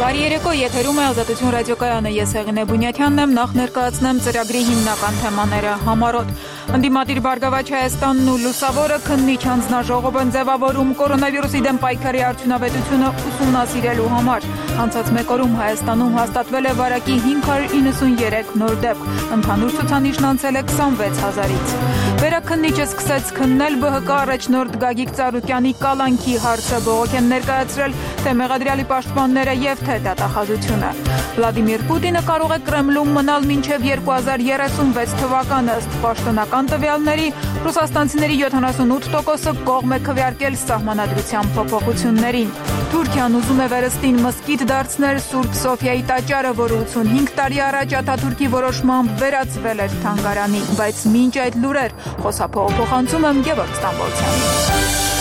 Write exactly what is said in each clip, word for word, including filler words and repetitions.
Բարի երեկո, եթերում է Ազատություն ռադիոկայանը, ես Հեղինե Բունյաթյանն եմ, նախ ներկայացնեմ ծրագրի հիմնական թեմաները համառոտ։ Ընդդիմադիր Բարգավաճ Հայաստանն ու Լուսավորը քննիչ հանձնաժողով են ձևավորում կորոնավիրուսի դեմ պայքարի արդյունավետությունը ուսումնասիրելու համար։ Անցած մեկ օրում Հայաստանում հաստատվել է վարակի հինգ հարյուր իննսուններեք նոր դեպք, ընդհանուր ցուցանիշն անցել է քսանվեց հազարից։ Վերաքննիչը սկսեց քննել ԲՀԿ առաջնորդ Գագիկ Ծառուկյանի կալանքի հարցը, բողոք են ներկայացրել թե մեղադրյալի պաշտպանները եւ թե դատախազությունը։ Վլադիմիր Պուտինը կարող է Կրեմլում մնալ մինչև երկու հազար երեսունվեց թվականը, ըստ պաշտոնական տվյալների, ռուսաստանցիների յոթանասունութ տոկոսը կողմ է քվեարկել սահմանադրության փոփոխություններին։ Թուրքիան ուզում է վերստին մզկիթ դարձնել Սուրբ Սոֆիայի տաճարը, որը ութսունհինգ տարի առաջ Աթաթուրքի որոշմամբ վերածվել էր թանգարանի, բայց մինչ այդ լուրեր խոսափողը փոխանցում եմ Գևորգ Ստամբոլցյան։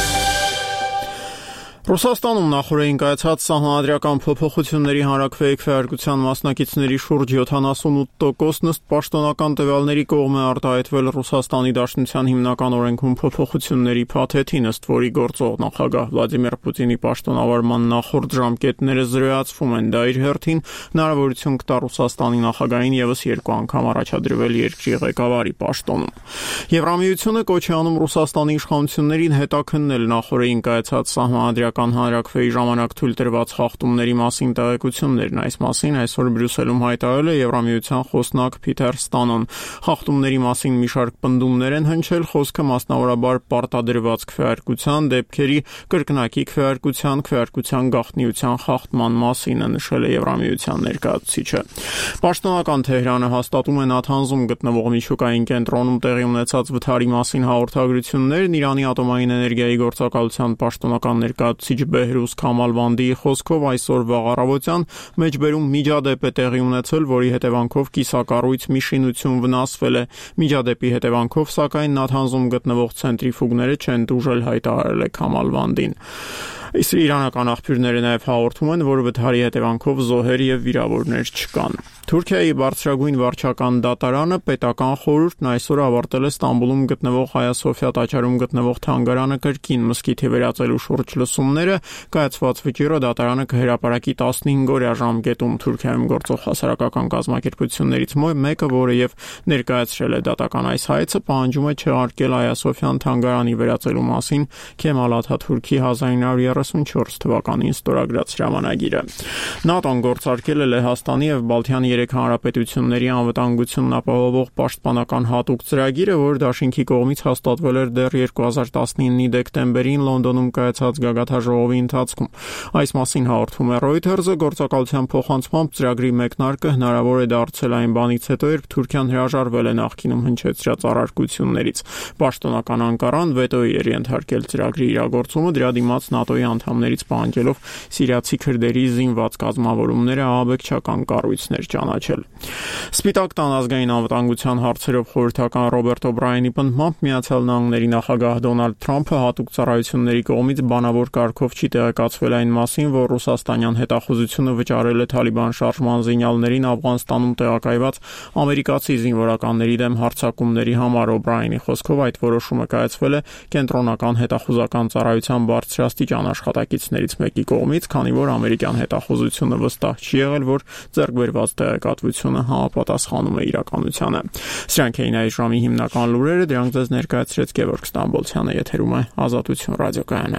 Ռուսաստանում նախորդին կայացած սահմանադրական փոփոխությունների հանրաքվեի քվեարկության մասնակիցների շուրջ յոթանասունութ տոկոսն ըստ պաշտոնական տվյալների կողմ է արտահայտվել Ռուսաստանի Դաշնության հիմնական օրենքում փոփոխությունների փաթեթին, ըստ որի գործող նախագահ Վլադիմիր Պուտինի պաշտոնավարման նախորդ ժամկետները զրոյացվում են, դա իր հերթին հնարավորություն կտա Ռուսաստանի նախագահին ևս երկու անգամ առաջադրվել երկրի ղեկավարի պաշտոնում։ Եվրամիությունը կոչ է անում Ռուսաստանի իշխանություններին հետաքննել նախորդին կայացած սահմանադրական հանրաքվեի ժամանակ թույլ տրված խախտումների մասին տեղեկություններն։ Այս մասին այսօր Բրյուսելում հայտարարել է Եվրամիության խոսնակ Փիթեր Ստանոն։ Խախտումների մասին մի շարք պնդումներ են հնչել, խոսքը մասնավորաբար պարտադրված քվեարկության, դեպքերի կրկնակի քվեարկության, քվեարկության գաղտնիության խախտման մասին է, նշել է Եվրամիության ներկայացուցիչը։ Պաշտոնական Թեհրանը հաստատում է Նաթանզում գտնվող միջուկային կենտրոնում տեղի ունեցած վթարի մասին հաղորդագրություններն Իրանի ատոմային էներգիայի գործակալության պաշտոնական ներկայացուցիչ Բեհրուզ Քամալվանդիի խոսքով այսօր վաղ առավոտյան մեջբերում միջադեպ է տեղի ունեցել, որի հետևանքով կիսակառույց մի շինություն վնասվել է։ Միջադեպի հետևանքով, սակայն Նաթանզում գտնվող ցենտրիֆուգները չեն տուժել, հայտարարել է Քամալվանդին։ Իսկ իրանական աղբյուրները նաև հաղորդում են, որ վթարի հետևանքով զոհեր եւ վիրավորներ չկան։ Թուրքիայի բարձրագույն վարչական դատարանը պետական խորհուրդն այսօր ավարտել է Ստամբուլում գտնվող Հայա Սոֆիա տաճարում գտնվող թանգարանը կրկին մզկիթի վերածելու շուրջ լսումները, կայացված վճիռը դատարանը կհրապարակի տասնհինգ օրյա ժամկետում։ Թուրքիայում գործող հասարակական կազմակերպություններից մեկը, որը եւ ներկայացրել է դատական այս հայցը, պահանջում է չեղարկել Հայա Սոֆիան թանգարանի վերածելու մասին Քեմալ Աթաթուրքի հազար ինը հարյուր երեսունչորս թվականին ստորագրած հրամանագիրը։ ՆԱՏՕ-ն գործարկել է Լեհաստանի եւ Բալթյան երեք հանրապետությունների անվտանգությունն ապահովող պաշտպանական հատուկ ծրագիրը, որ դաշինքի կողմից հաստատվել էր դեռ երկու հազար տասնինի դեկտեմբերին Լոնդոնում կայացած գագաթնաժողովի ընթացքում։ Այս մասին հաղորդում է Reuters-ը, գործակալության փոխանցմամբ ծրագրի մեկնարկը հնարավոր է դարձել այն բանից հետո, երբ Թուրքիան հրաժարվել է նախկինում հնչեցրած առարկություններից։ Պաշտոնական Անկարան վետոյի էր ենթարկել ծրագրի իրագործումը, դրա դիմաց ՆԱՏՕ-ի անդամներից պահանջելով սիրիացի քրդերի զինված կազմավորումները ահաբեկչական կառույցներ ճանաչել։ Սպիտակ տան ազգային անվտանգության հարցերով խորհրդական Ռոբերտ Օբրայենի պնդմամբ Միացյալ Նահանգների նախագահ Դոնալդ Թրամփը հատուկ ծառայությունների կողմից բանավոր կարգով չի տեղեկացվել այն մասին, որ ռուսաստանյան հետախուզությունը վճարել է Թալիբան շարժման զինյալներին Աֆղանստանում տեղակայված ամերիկացի զինվորականների դեմ հարձակումների համար։ Օբրայենի խոսքով այդ որոշումը կայացվել է կենտրոնական հետախուզական ծառայության բարձրաստիճան աշխատակիցներից մեկի կողմից, քանի որ ամերիկյան հետախուզությունը վստահ չի եղել, որ ձեռք բերված տեղեկատվությունը համապատասխանում է իրականությանը։ Սրանք էին այս ժամի հիմնական լուրերը, դրանք ձեզ ներկայացրեց Գևորգ Ստամբոլցյանը, եթերում է Ազատություն ռադիոկայանը։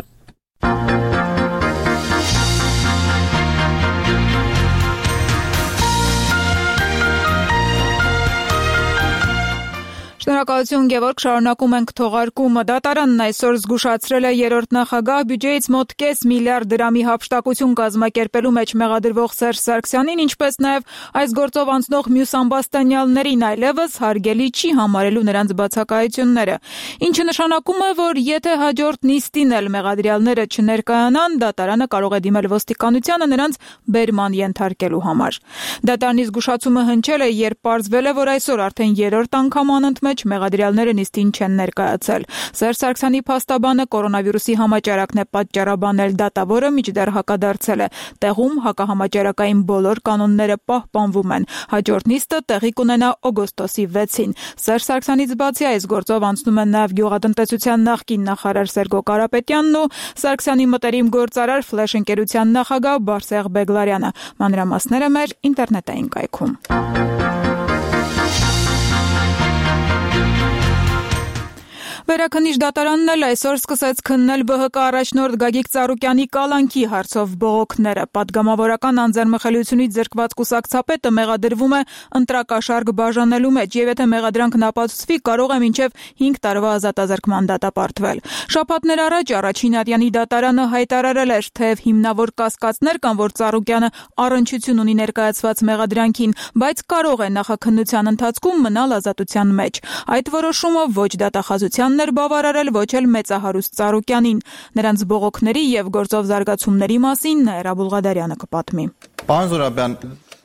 Շնորհակալություն Գևորգ, շարունակում ենք թողարկումը։ Դատարանն այսօր զգուշացրել է երրորդ նախագահ բյուջեից մոտ կես միլիարդ դրամի հափշտակություն կազմակերպելու մեջ մեղադրվող Սերժ Սարգսյանին, ինչպես նաև այս գործով անցնող մյուս ամբաստանյալներին, այլևս հարգելի չի համարելու նրանց բացակայությունները, ինչը նշանակում է, որ եթե հաջորդ նիստին էլ մեղադրյալները չներկայանան, դատարանը կարող է դիմել ոստիկանությանը նրանց բերման ենթարկելու համար։ Դատարանի զգուշացումը հնչել է, երբ պարզվել է, որ այսօր արդեն երրորդ անգամ անընդմեջ մեղադրյալները նիստին չեն ներկայացել։ Սերժ Սարգսյանի փաստաբանը կորոնավիրուսի համաճարակն է պատճառաբանել, դատավորը մինչդեռ հակադարձել է։ Տեղում հակահամաճարակային բոլոր կանոնները պահպանվում են։ Հաջորդ նիստը տեղի կունենա օգոստոսի վեցին։ Սերժ Սարգսյանից բացի այս գործով անցնում են նաև գյուղատնտեսության նախկին նախարար Սերգո Կարապետյանն ու Սարգսյանի մտերիմ գործարար Ֆլեշ ընկերության նախագահ Բարսեղ Բեգլարյանը։ Մանրամասները մեր ինտերնետային կայքում։ Վերաքննիչ դատարանն էլ այսօր սկսեց քննել ԲՀԿ առաջնորդ Գագիկ Ծառուկյանի կալանքի հարցով բողոքները։ Պատգամավորական անձեռնմխելիությունից զրկված կուսակցապետը մեղադրվում է ընտրակաշառք բաժանելու մեջ, եւ եթե մեղադրանքն ապացուցվի, կարող է մինչև հինգ տարվա ազատազրկման դատապարտվել։ Շաբաթներ առաջ առաջին ատյանի դատարանը հայտարարել էր, թեև հիմնավոր կասկածներ կան, որ Ծառուկյանը առնչություն ունի ներկայացված մեղադրանքին, բայց կարող է նախաքննության ընթացքում մնալ ազատության մեջ։ Այդ որոշումը ոչ դատախազության էր բավարարել, ոչ էլ մեծահարուստ Ծառուկյանին։ Նրանց բողոքների եւ գործով զարգացումների մասին Նաիրա Բուլղադարյանը կպատմի։ Պարոն Զորաբյան,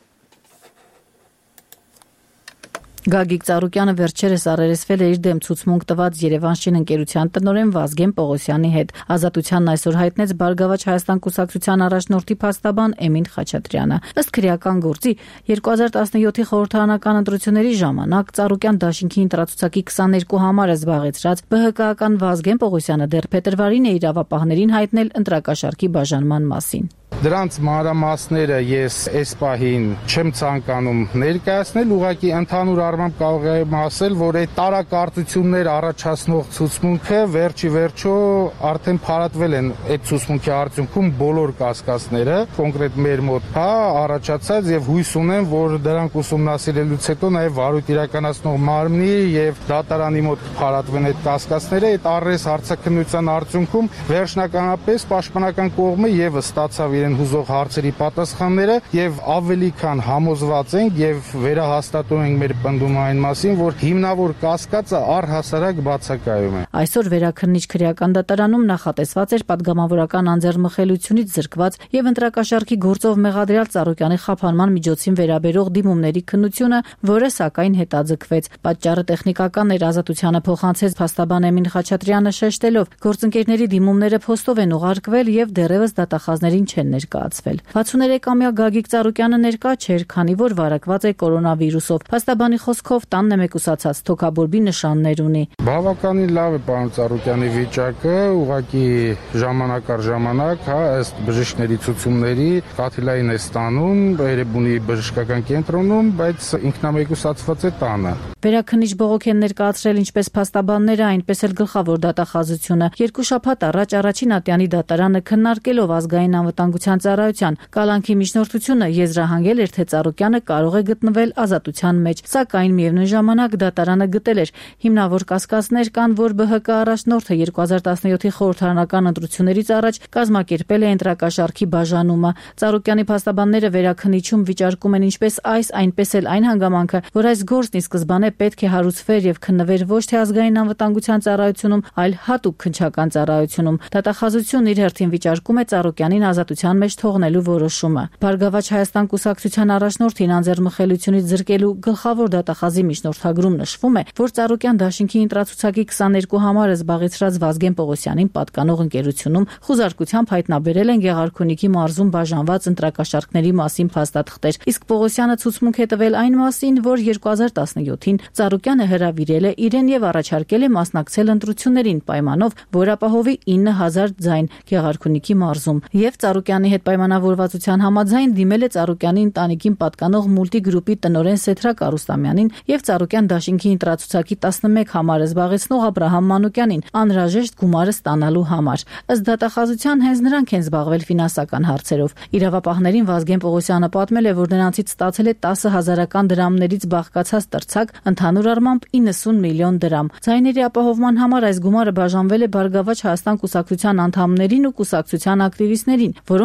Գագիկ Ծառուկյանը վերջերս առերեսվել է իր դեմ ցուցմունք տված Երևանշին ընկերության տնօրեն Վազգեն Պողոսյանի հետ։ Ազատությանն այսօր հայտնեց Բարգավաճ Հայաստան կուսակցության առաջնորդի փաստաբան Էմին Խաչատրյանը։ Ըստ քրեական գործի երկու հազար տասնյոթի խորհրդարանական ընտրությունների ժամանակ Ծառուկյան դաշինքի ընտրացուցակի քսաներկու համարը զբաղեցրած ԲՀԿ-ական Վազգեն Պողոսյանը դեռ փետրվարին է իրավապահներին հայտնել ընտրակաշառքի բաժանման մասին։ Դրանց մանրամասները ես այս պահին չեմ ցանկանում ներկայացնել, ուղղակի ընդհանուր առմամբ կարող եմ ասել, որ այդ տարակարծություններ առաջացնող ցուցմունքը վերջի վերջո արդեն փարատվել են այդ ցուցմունքի արդյունքում բոլոր կասկածները, կոնկրետ մեր մոտ, հա, առաջացած եւ հույս ունեմ, որ դրանք ուսումնասիրելուց հետո նաեւ վարույթ իրականացնող մարմնի եւ դատարանի մոտ փարատվեն այդ կասկածները, այդ առես հարցաքննության արդյունքում վերջնականապես պաշտպանական կողմը եւս ստացավ իրեն հուզող հարցերի պատասխանները եւ ավելի քան համոզված ենք եւ վերահաստատում ենք մեր պնդումը այն մասին, որ հիմնավոր կասկածը առհասարակ բացակայում է։ Այսօր վերաքննիչ քրեական դատարանում նախատեսված էր պատգամավորական անձեռնմխելիությունից զրկված եւ ընտրակաշառքի գործով մեղադրյալ Ծառուկյանի խափանման միջոցին վերաբերող դիմումների քննությունը, որը սակայն հետաձգվեց։ Պատճառը տեխնիկական էր, ազատությանը փոխանցեց փաստաբան Էմին Խաչատրյանը շեշտելով, գործընկերների դիմումները փոստով են ուղարկվել եւ դեռևս դատախազներին չեն ներկայացվել։ վաթսուններեքամյա Գագիկ Ծառուկյանը ներկա չէր, քանի որ վարակված է կորոնավիրուսով։ Փաստաբանի խոսքով տանն է մեկուսացած, թոքաբորբի նշաններ ունի։ Բավականին լավ է պարոն Ծառուկյանի վիճակը, ուղղակի ժամանակ առ ժամանակ, հա, ըստ բժիշկների ցուցումների կաթիլային է ստանում Էրեբունի բժշկական կենտրոնում, բայց ինքնամեկուսացված է տանը։ Վերաքննիչ բողոք են ներկայացրել ինչպես փաստաբանները, այնպես էլ գլխավոր դատախազությունը։ Երկու շաբաթ առաջ առաջին ատյանի դատարանը քննարկելով ազգային անվտանգության ծառայության կալանքի միջնորդությունը եզրահանգել էր, թե Ծառուկյանը կարող է գտնվել ազատության մեջ, սակայն միևնույն ժամանակ դատարանը գտել էր հիմնավոր կասկածներ կան, որ ԲՀԿ առաջնորդը երկու հազար տասնյոթի խորհրդարանական ընտրություններից առաջ կազմակերպել է ընտրակաշառքի բաժանումը։ Ծառուկյանի փաստաբանները վերաքննիչում վիճարկում են ինչպես այս, այնպես էլ այն հանգամանքը, որ այս գործն ի սկզբանե պետք է հարուցվեր եւ քննվեր ոչ թե ազգային անվտանգության ծառայությունում, այլ հատուկ քննչական ծառայությունում։ Դատախազությունն իր հերթին վիճարկում է Ծառուկյանին ազատության մեջ թողնելու որոշումը։ Բարգավաճ Հայաստան կուսակցության առաջնորդին անձեռնմխելիությունից զրկելու գլխավոր դատախազի միջնորդագրում նշվում է, որ Ծառուկյան դաշինքի ընտրացուցակի քսաներկու համարը զբաղեցրած Վազգեն Պողոսյանին պատկանող ընկերությունում խուզարկությամբ հայտնաբերել են Գեղարքունիքի մարզում բաժանված ընտրակաշառքների մասին փաստաթղթեր, իսկ Պողոսյանը ցուցմունք է տվել այն մասին, որ երկու հազար տասնյոթին Ծառուկյանը հրավիրել է իրեն եւ առաջարկել է մասնակցել ընտրություններին պայմանով, որ ապահովի ինը հազար ձայն Գեղարքունիքի մարզում, եւ Ծառուկյանի հետ պայմանավորվածության համաձայն դիմել է Ծառուկյանի ընտանիքին պատկանող մուլտիգրուպի տնօրեն Սեթրակ Արուստամյանին եւ Ծառուկյան դաշինքի ընտրացուցակի տասնմեկ համարը զբաղեցնող Աբրահամ Մանուկյանին անհրաժեշտ գումարը ստանալու համար։ Ըստ դատախազության հենց նրանք են զբաղվել ֆինանսական հարցերով։ Իրավապահներին Վազգեն Պողոսյանը պատմել է, որ նրանցից ստացել է տասը հազարական դրամներից բաղկացած տրցակ, ընդհանուր առմամբ իննսուն միլիոն դրամ։ Ձայների ապահովման համար այս գումարը բաժանվել է Բարգավաճ Հայաստան կուսակցության անդամներին ու կուսակցության ակտիվիստներին, որոնք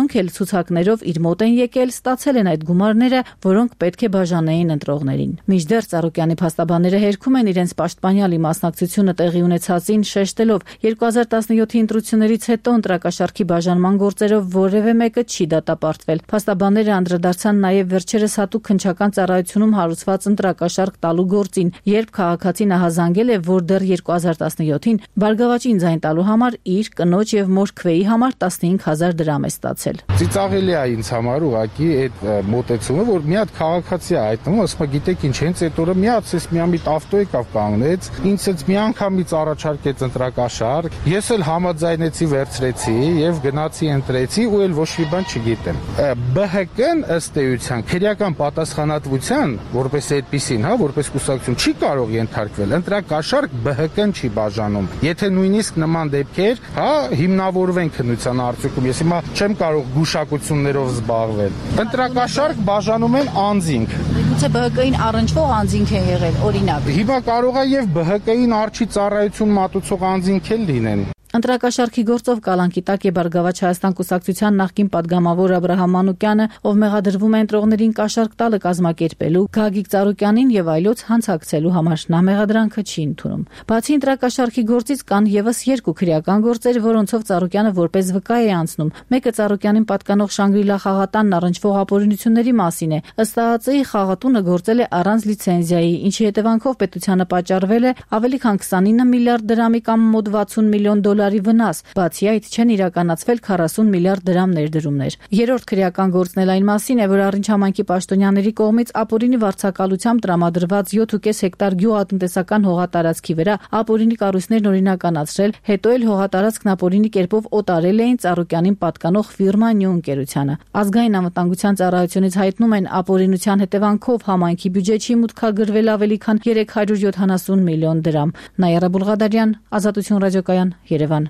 որոնք էլ ցուցակներով իր մոտ են եկել, ստացել են այդ գումարները, որոնք պետք է բաժանեին ընտրողներին։ Մինչդեռ Ծառուկյանի փաստաբանները հերքում են իրենց պաշտպանյալի մասնակցությունը տեղի ունեցածին, շեշտելով երկու հազար տասնյոթի ընտրություններից հետո ընտրակաշառքի բաժանման գործերով որևէ մեկը չի դատապարտվել։ Փաստաբանները անդրադարձան նաև վերջերս հատուկ քննչական ծառայությունում հարուցված ընտրակաշառք տալու գործին, երբ քաղաքացին ահազանգել է, որ դեռ երկու հազար տասնյոթին Բարգավաճին ձայն տալու համար իր կնոջ եւ մոր քվեի համար տասնհինգ հազար դրամ է ստացել։ Ծիծաղելի է ինձ համար ուղղակի այդ մոտեցումը, որ մի հատ քաղաքացի է այդտեղում, ասում է գիտեք ինչ, հենց այդ օրը մի հատ էս մի ամիտ ավտո եկավ կանգնեց, ինձ էս մի անգամից առաջարկեց ընտրակաշառք, ես էլ համաձայնեցի, վերցրեցի եւ գնացի ընտրեցի ու էլ ոչ մի բան չգիտեմ։ Բ Հ Կ-ն ըստ էության քրեական պատասխանատվության, որպես այդպեսին, հա, որպես կուսակցություն չի կարող ենթարկվել, ընտրակաշառք Բ Հ Կ-ն չի բաժանում։ Եթե նույնիսկ նման դեպքեր, հա, հիմնավորվեն քննության արդյունքում, ես հիմա չեմ կարող գուշակություններով զբաղվել։ Ընտրակաշառք բաժանում են անձինք։ Գուցե Բ Հ Կ-ին առնչվող անձինք են եղել, օրինակ։ Հիմա կարող է եւ Բ Հ Կ-ին արչի ծառայություն մատուցող անձինք էլ լինեն։ Ընտրակաշառքի գործով կալանքի տակ է Բարգավաճ Հայաստան կուսակցության նախկին падգամավոր Աբրահամ Մանուկյանը, ով մեղադրվում է ընտրողներին կաշառք տալը կազմակերպելու, Գագիկ Ծառուկյանին եւ այլոց հանցակցելու համար։ Նա մեղադրանքը չի ընդունում։ Բացի ընտրակաշառքի գործից կան եւս երկու քրեական գործեր, որոնցով Ծառուկյանը որպես վկա է անցնում։ Մեկը Ծառուկյանին պատկանող Շանգրիլա խաղատանն առնչվող ապօրինությունների մասին է։ Ըստ ԱԱԾ-ի խաղատունը գործել է առանց լիցենզիայի, ինչի հետևանքով պետությանը պատճառվել է ավելի քան քսանինը միլիարդ դրամի կամ մոտ վաթսուն միլիոն դոլարի վնաս։ Բացի այդ, չեն իրականացվել քառասուն միլիարդ դրամ ներդրումներ։ Երրորդ քրեական գործն էլ այն մասին է, որ Առինջ համայնքի պաշտոնյաների կողմից ապօրինի վարձակալությամբ տրամադրված յոթ ու կես հեկտար գյուղատնտեսական հողատարածքի վրա ապօրինի կառույցներն օրինականացրել, հետո էլ հողատարածքն ապօրինի կերպով օտարել էին Ծառուկյանին պատկանող ֆիրմա Նյու ընկերությանը։ Ազգային անվտանգության ծառայությունից հայտնում են, ապօրինության հետևանքով համայնքի բյուջեի մուտքագրվել ավելի քան երեք հարյուր յոթանասուն միլիոն դրամ։ Նայարա Բուլղադարյան, Ազատություն ռադիոկայան, Երևան։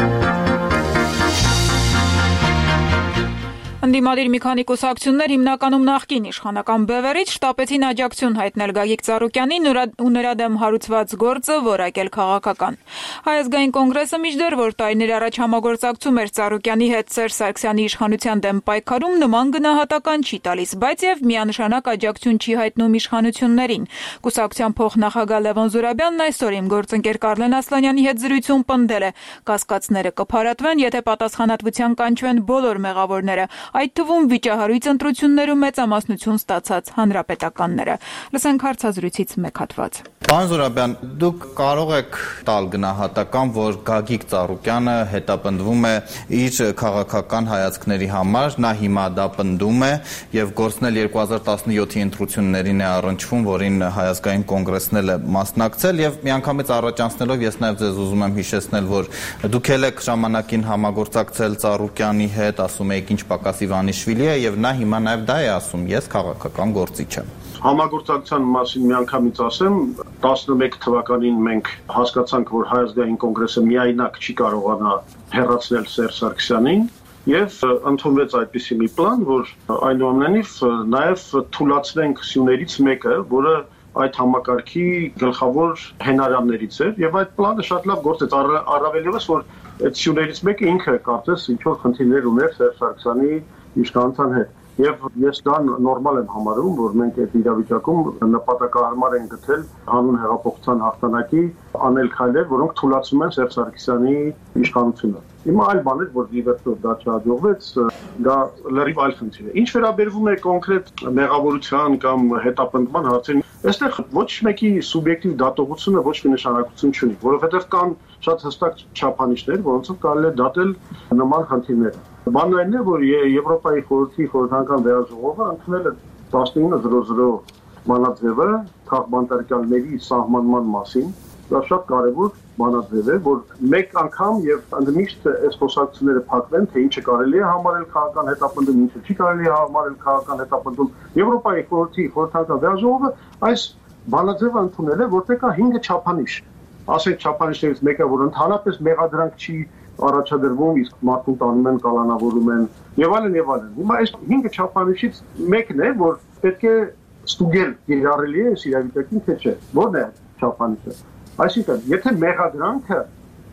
Ընդդիմադիր մի քանի կուսակցություններ հիմնականում նախկին իշխանական բևերից շտապեցին աջակցություն հայտնել Գագիկ Ծառուկյանին ու նրա դեմ հարուցված գործը որակել քաղաքական։ Հայ ազգային կոնգրեսը մինչդեռ որ տարիներ առաջ համագործակցում էր Ծառուկյանի հետ Սերժ Սարգսյանի իշխանության դեմ պայքարում, նման գնահատական չի տալիս, բայց եւ միանշանակ աջակցություն չի հայտնում իշխանություններին։ Կուսակցության փոխնախագահ Լևոն Զուրաբյանն այսօր իմ գործընկեր Կարլեն Ասլանյանի հետ զրույցում պնդել է, կասկածները կփարատվեն, եթե պատասխանատվության կանչվեն բոլոր մեղավորները, այդ թվում վիճահարույց ընտրություններում մեծամասնություն ստացած հանրապետականները։ Լսենք հարցազրույցից մեկ հատված։ Պարոն Զուրաբյան, դուք կարող եք տալ գնահատական, որ Գագիկ Ծառուկյանը հետապնդվում է իր քաղաքական հայացքների համար, նա հիմա դա պնդում է եւ գործն էլ երկու հազար տասնյոթի ընտրություններին է առնչվում, որին Հայ ազգային կոնգրեսն էլ է մասնակցել եւ միանգամից առաջանցնելով ես նաեւ ձեզ ուզում եմ հիշեցնել, որ դուք ել եք ժամանակին համագործակցել Ծառուկյանի հետ, ասում եք ինչ պակաս Իվանիշվիլի է եւ նա հիմա նաեւ դա է ասում, ես քաղաքական գործիչ եմ։ Համագործակցության մասին միանգամից ասեմ, տասնմեկ թվականին մենք հասկացանք, որ Հայ ազգային կոնգրեսը միայնակ չի կարողանա հեռացնել Սերժ Սարգսյանին եւ ընդունվեց այդպիսի մի պլան, որ այնուամենայնիվ նաեւ թույլատնենք սյուներից մեկը, որը այդ համակարգի գլխավոր հենարաններից էր եւ այդ պլանը շատ լավ գործեց, առավել ևս որ այդ սյուներից մեկը ինքը կարծես ինչ որ խնդիրներ ուներ Սերժ Սարգսյանի իշխանության հետ։ Եվ ես դա նորմալ եմ համարում, որ մենք այդ իրավիճակում նպատակահարմար են գտել հանուն հեղափոխության հաղթանակի անել քայլեր, որոնք թույլատրում են Սերժ Սարգսյանի իշխանությունը։ Հիմա այլ բան է, որ դիվերսիվ դա չհաջողվեց, դա լրիվ այլ խնդիր է։ Ինչ վերաբերվում է կոնկրետ մեղավորության կամ հետապնդման հարցերին, այստեղ ոչ մեկի սուբյեկտիվ դատողությունը ոչ մի նշանակություն չունի, որովհետև կան շատ հստակ չափանիշներ, որոնցով կարելի է դատել նման խնդիրները։ Բանն այն է, որ Եվրոպայի խորհրդի խորհրդական վերահսկողը ընդունել է տասնինը զրո զրո մանրաձևը քաղբանտարկյալների սահմանման մասին։ Դա շատ կարևոր մանրաձև է, որ մեկ անգամ եւ ընդմիշտ այս խոսակցությունները փակվեն, թե ինչը կարելի է համարել քաղաքական հետապնդում, ինչը չի կարելի է համարել քաղաքական հետապնդում։ Եվրոպայի խորհրդի խորհրդական վերահսկողը այս մանրաձևը ընդունել է, որտեղ կա հինգ չափանիշ։ Ասենք չափանիշներից մեկը, որ ընդհանրապես մեղադրանք չի առաջադրվում, իսկ մարդուն տանում են, կալանավորում են եւ այլն եւ այլն։ Հիմա այս հինգ չափանիշից մեկն է, որ պետք է ստուգել կիրառելի է իրավիճակին թե չէ։ Որն է չափանիշը։ Այսինքն, եթե մեղադրանքը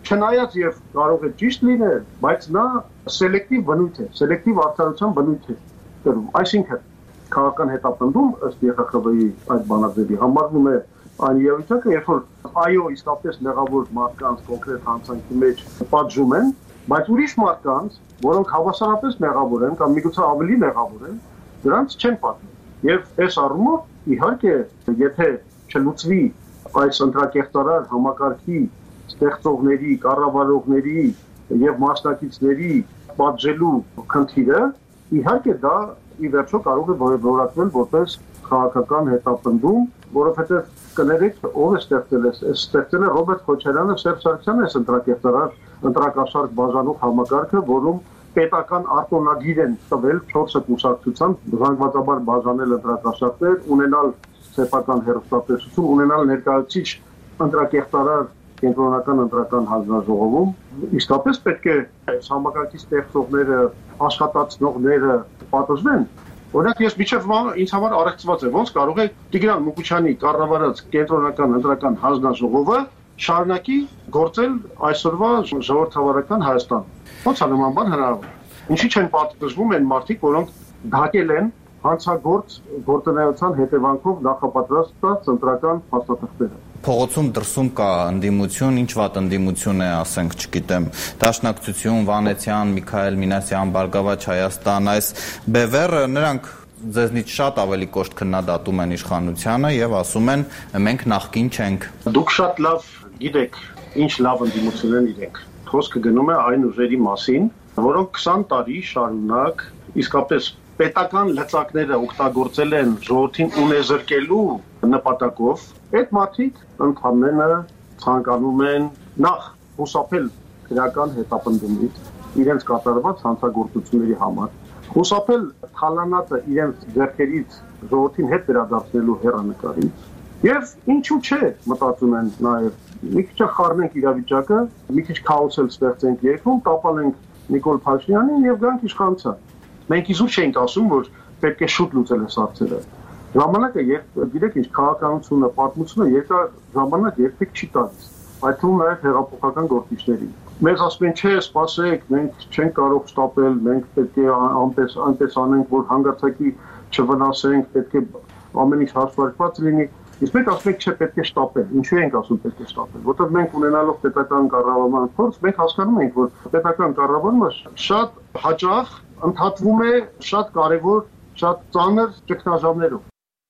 Չնայած եւ կարող է ճիշտ լինել, բայց նա սելեկտիվ բնույթ է, սելեկտիվ արդարության բնույթ է կրում։ Այսինքն քաղաքական հետապնդում ըստ Ե Խ Խ Վ-ի այդ բանաձևի համարվում է այն իրավիճակը, երբ որ այո, իսկապես մեղավոր մարդկանց կոնկրետ հանցանքի մեջ պատժում են, բայց ուրիշ մարդկանց, որոնք հավասարապես մեղավոր են կամ միգուցե ավելի մեղավոր են, դրանց չեն պատժում։ Եվ այս առումով իհարկե, եթե չլուծվի այս ընտրակեղծարար համակարգի ստեղծողների, կառավարողների եւ մասնակիցների պատժելու խնդիրը, իհարկե դա ի վերջո կարող է որակվել որպես քաղաքական հետապնդում, որովհետեւ կներեք ով է ստեղծել է, ստեղծել է Ռոբերտ Քոչարյանը, Սերժ Սարգսյանը, այս ընտրակեղծարար ընտրակաշառք բաժանող համակարգը, որում պետական արտոնագիր են տվել չորս կուսակցության, զանգվածաբար բաժանել ընտրակաշառքներ, ունենալ սեփական հերոստատեսություն, ունենալ ներկայացուցիչ ընտրակեղծարար կենտրոնական ընտրական հանձնաժողովում, իսկապես պետք է այս համակարգի ստեղծողները, աշխատացնողները պատժվեն։ Օրինակ ես միջև ինձ համար առեղծված է, ոնց կարող է Տիգրան Մուկուչյանի կառավարած կենտրոնական ընտրական հանձնաժողովը շարունակի գործել այսօրվա ժողովրդավարական Հայաստան։ Ոնց է նման բան հնարավոր։ Ինչի չեն պատժվում են մարդիկ, որոնք դահակել են հանցագործ գործունեության հետևանքով նախապատրաստված ընտրական փաստաթղթերը։ Փողոցում դրսում կա ընդդիմություն, ինչ վատ ընդդիմություն է, ասենք, չգիտեմ, Դաշնակցություն, Վանեցյան, Միքայել Մինասյան, Բարգավաճ Հայաստան, այս բևեռը նրանք ձեզնից շատ ավելի կոշտ քննադատում են իշխանությանը եւ ասում են մենք նախկին չենք։ Դուք շատ լավ գիտեք, ինչ լավ ընդդիմություն են իրենք։ Խոսքը գնում է այն ուժերի մասին, որոնք քսան տարի շարունակ իսկապես պետական լծակները օգտագործել են ժողովրդին ունեզրկելու նպատակով, այդ մարդիկ ընդհանրապես ցանկանում են նախ խուսափել քրեական հետապնդումից իրենց կատարված հանցագործությունների համար, խուսափել թալանածը իրենց ձեռքերից ժողովրդին հետ վերադարձնելու հեռանկարից եւ ինչու՞ չէ մտածում են նաեւ մի քիչ խառնենք իրավիճակը, մի քիչ քաոս էլ ստեղծենք երկրում, տապալենք Նիկոլ Փաշինյանին եւ գանք իշխանության։ Մենք իզուր չենք ասում, որ պետք է շուտ լուծել այս հարցերը։ Ժամանակը, երբ գիտեք ինչ, քաղաքականությունը, պատմությունը երկար ժամանակ երբեք չի տալիս։ Այդ թվում նաև հեղափոխական գործիչներին։ Մեզ ասում են, չէ, սպասեք, մենք չենք կարող շտապել, մենք պետք է այնպես այնպես անենք, որ հանգարցակի չվնասենք, պետք է ամեն ինչ հաշվարկված լինի։ Իսկ մենք ասում ենք, չէ, պետք է շտապել։ Ինչու ենք ասում պետք է շտապել։ Որտեղ մենք ունենալով պետական կառավարման փորձ, մենք հասկանում ենք, որ պետական կառավարումը շատ հաճախ ընդհատվում է շատ կարևոր, շատ ծանր ճգնաժամերով։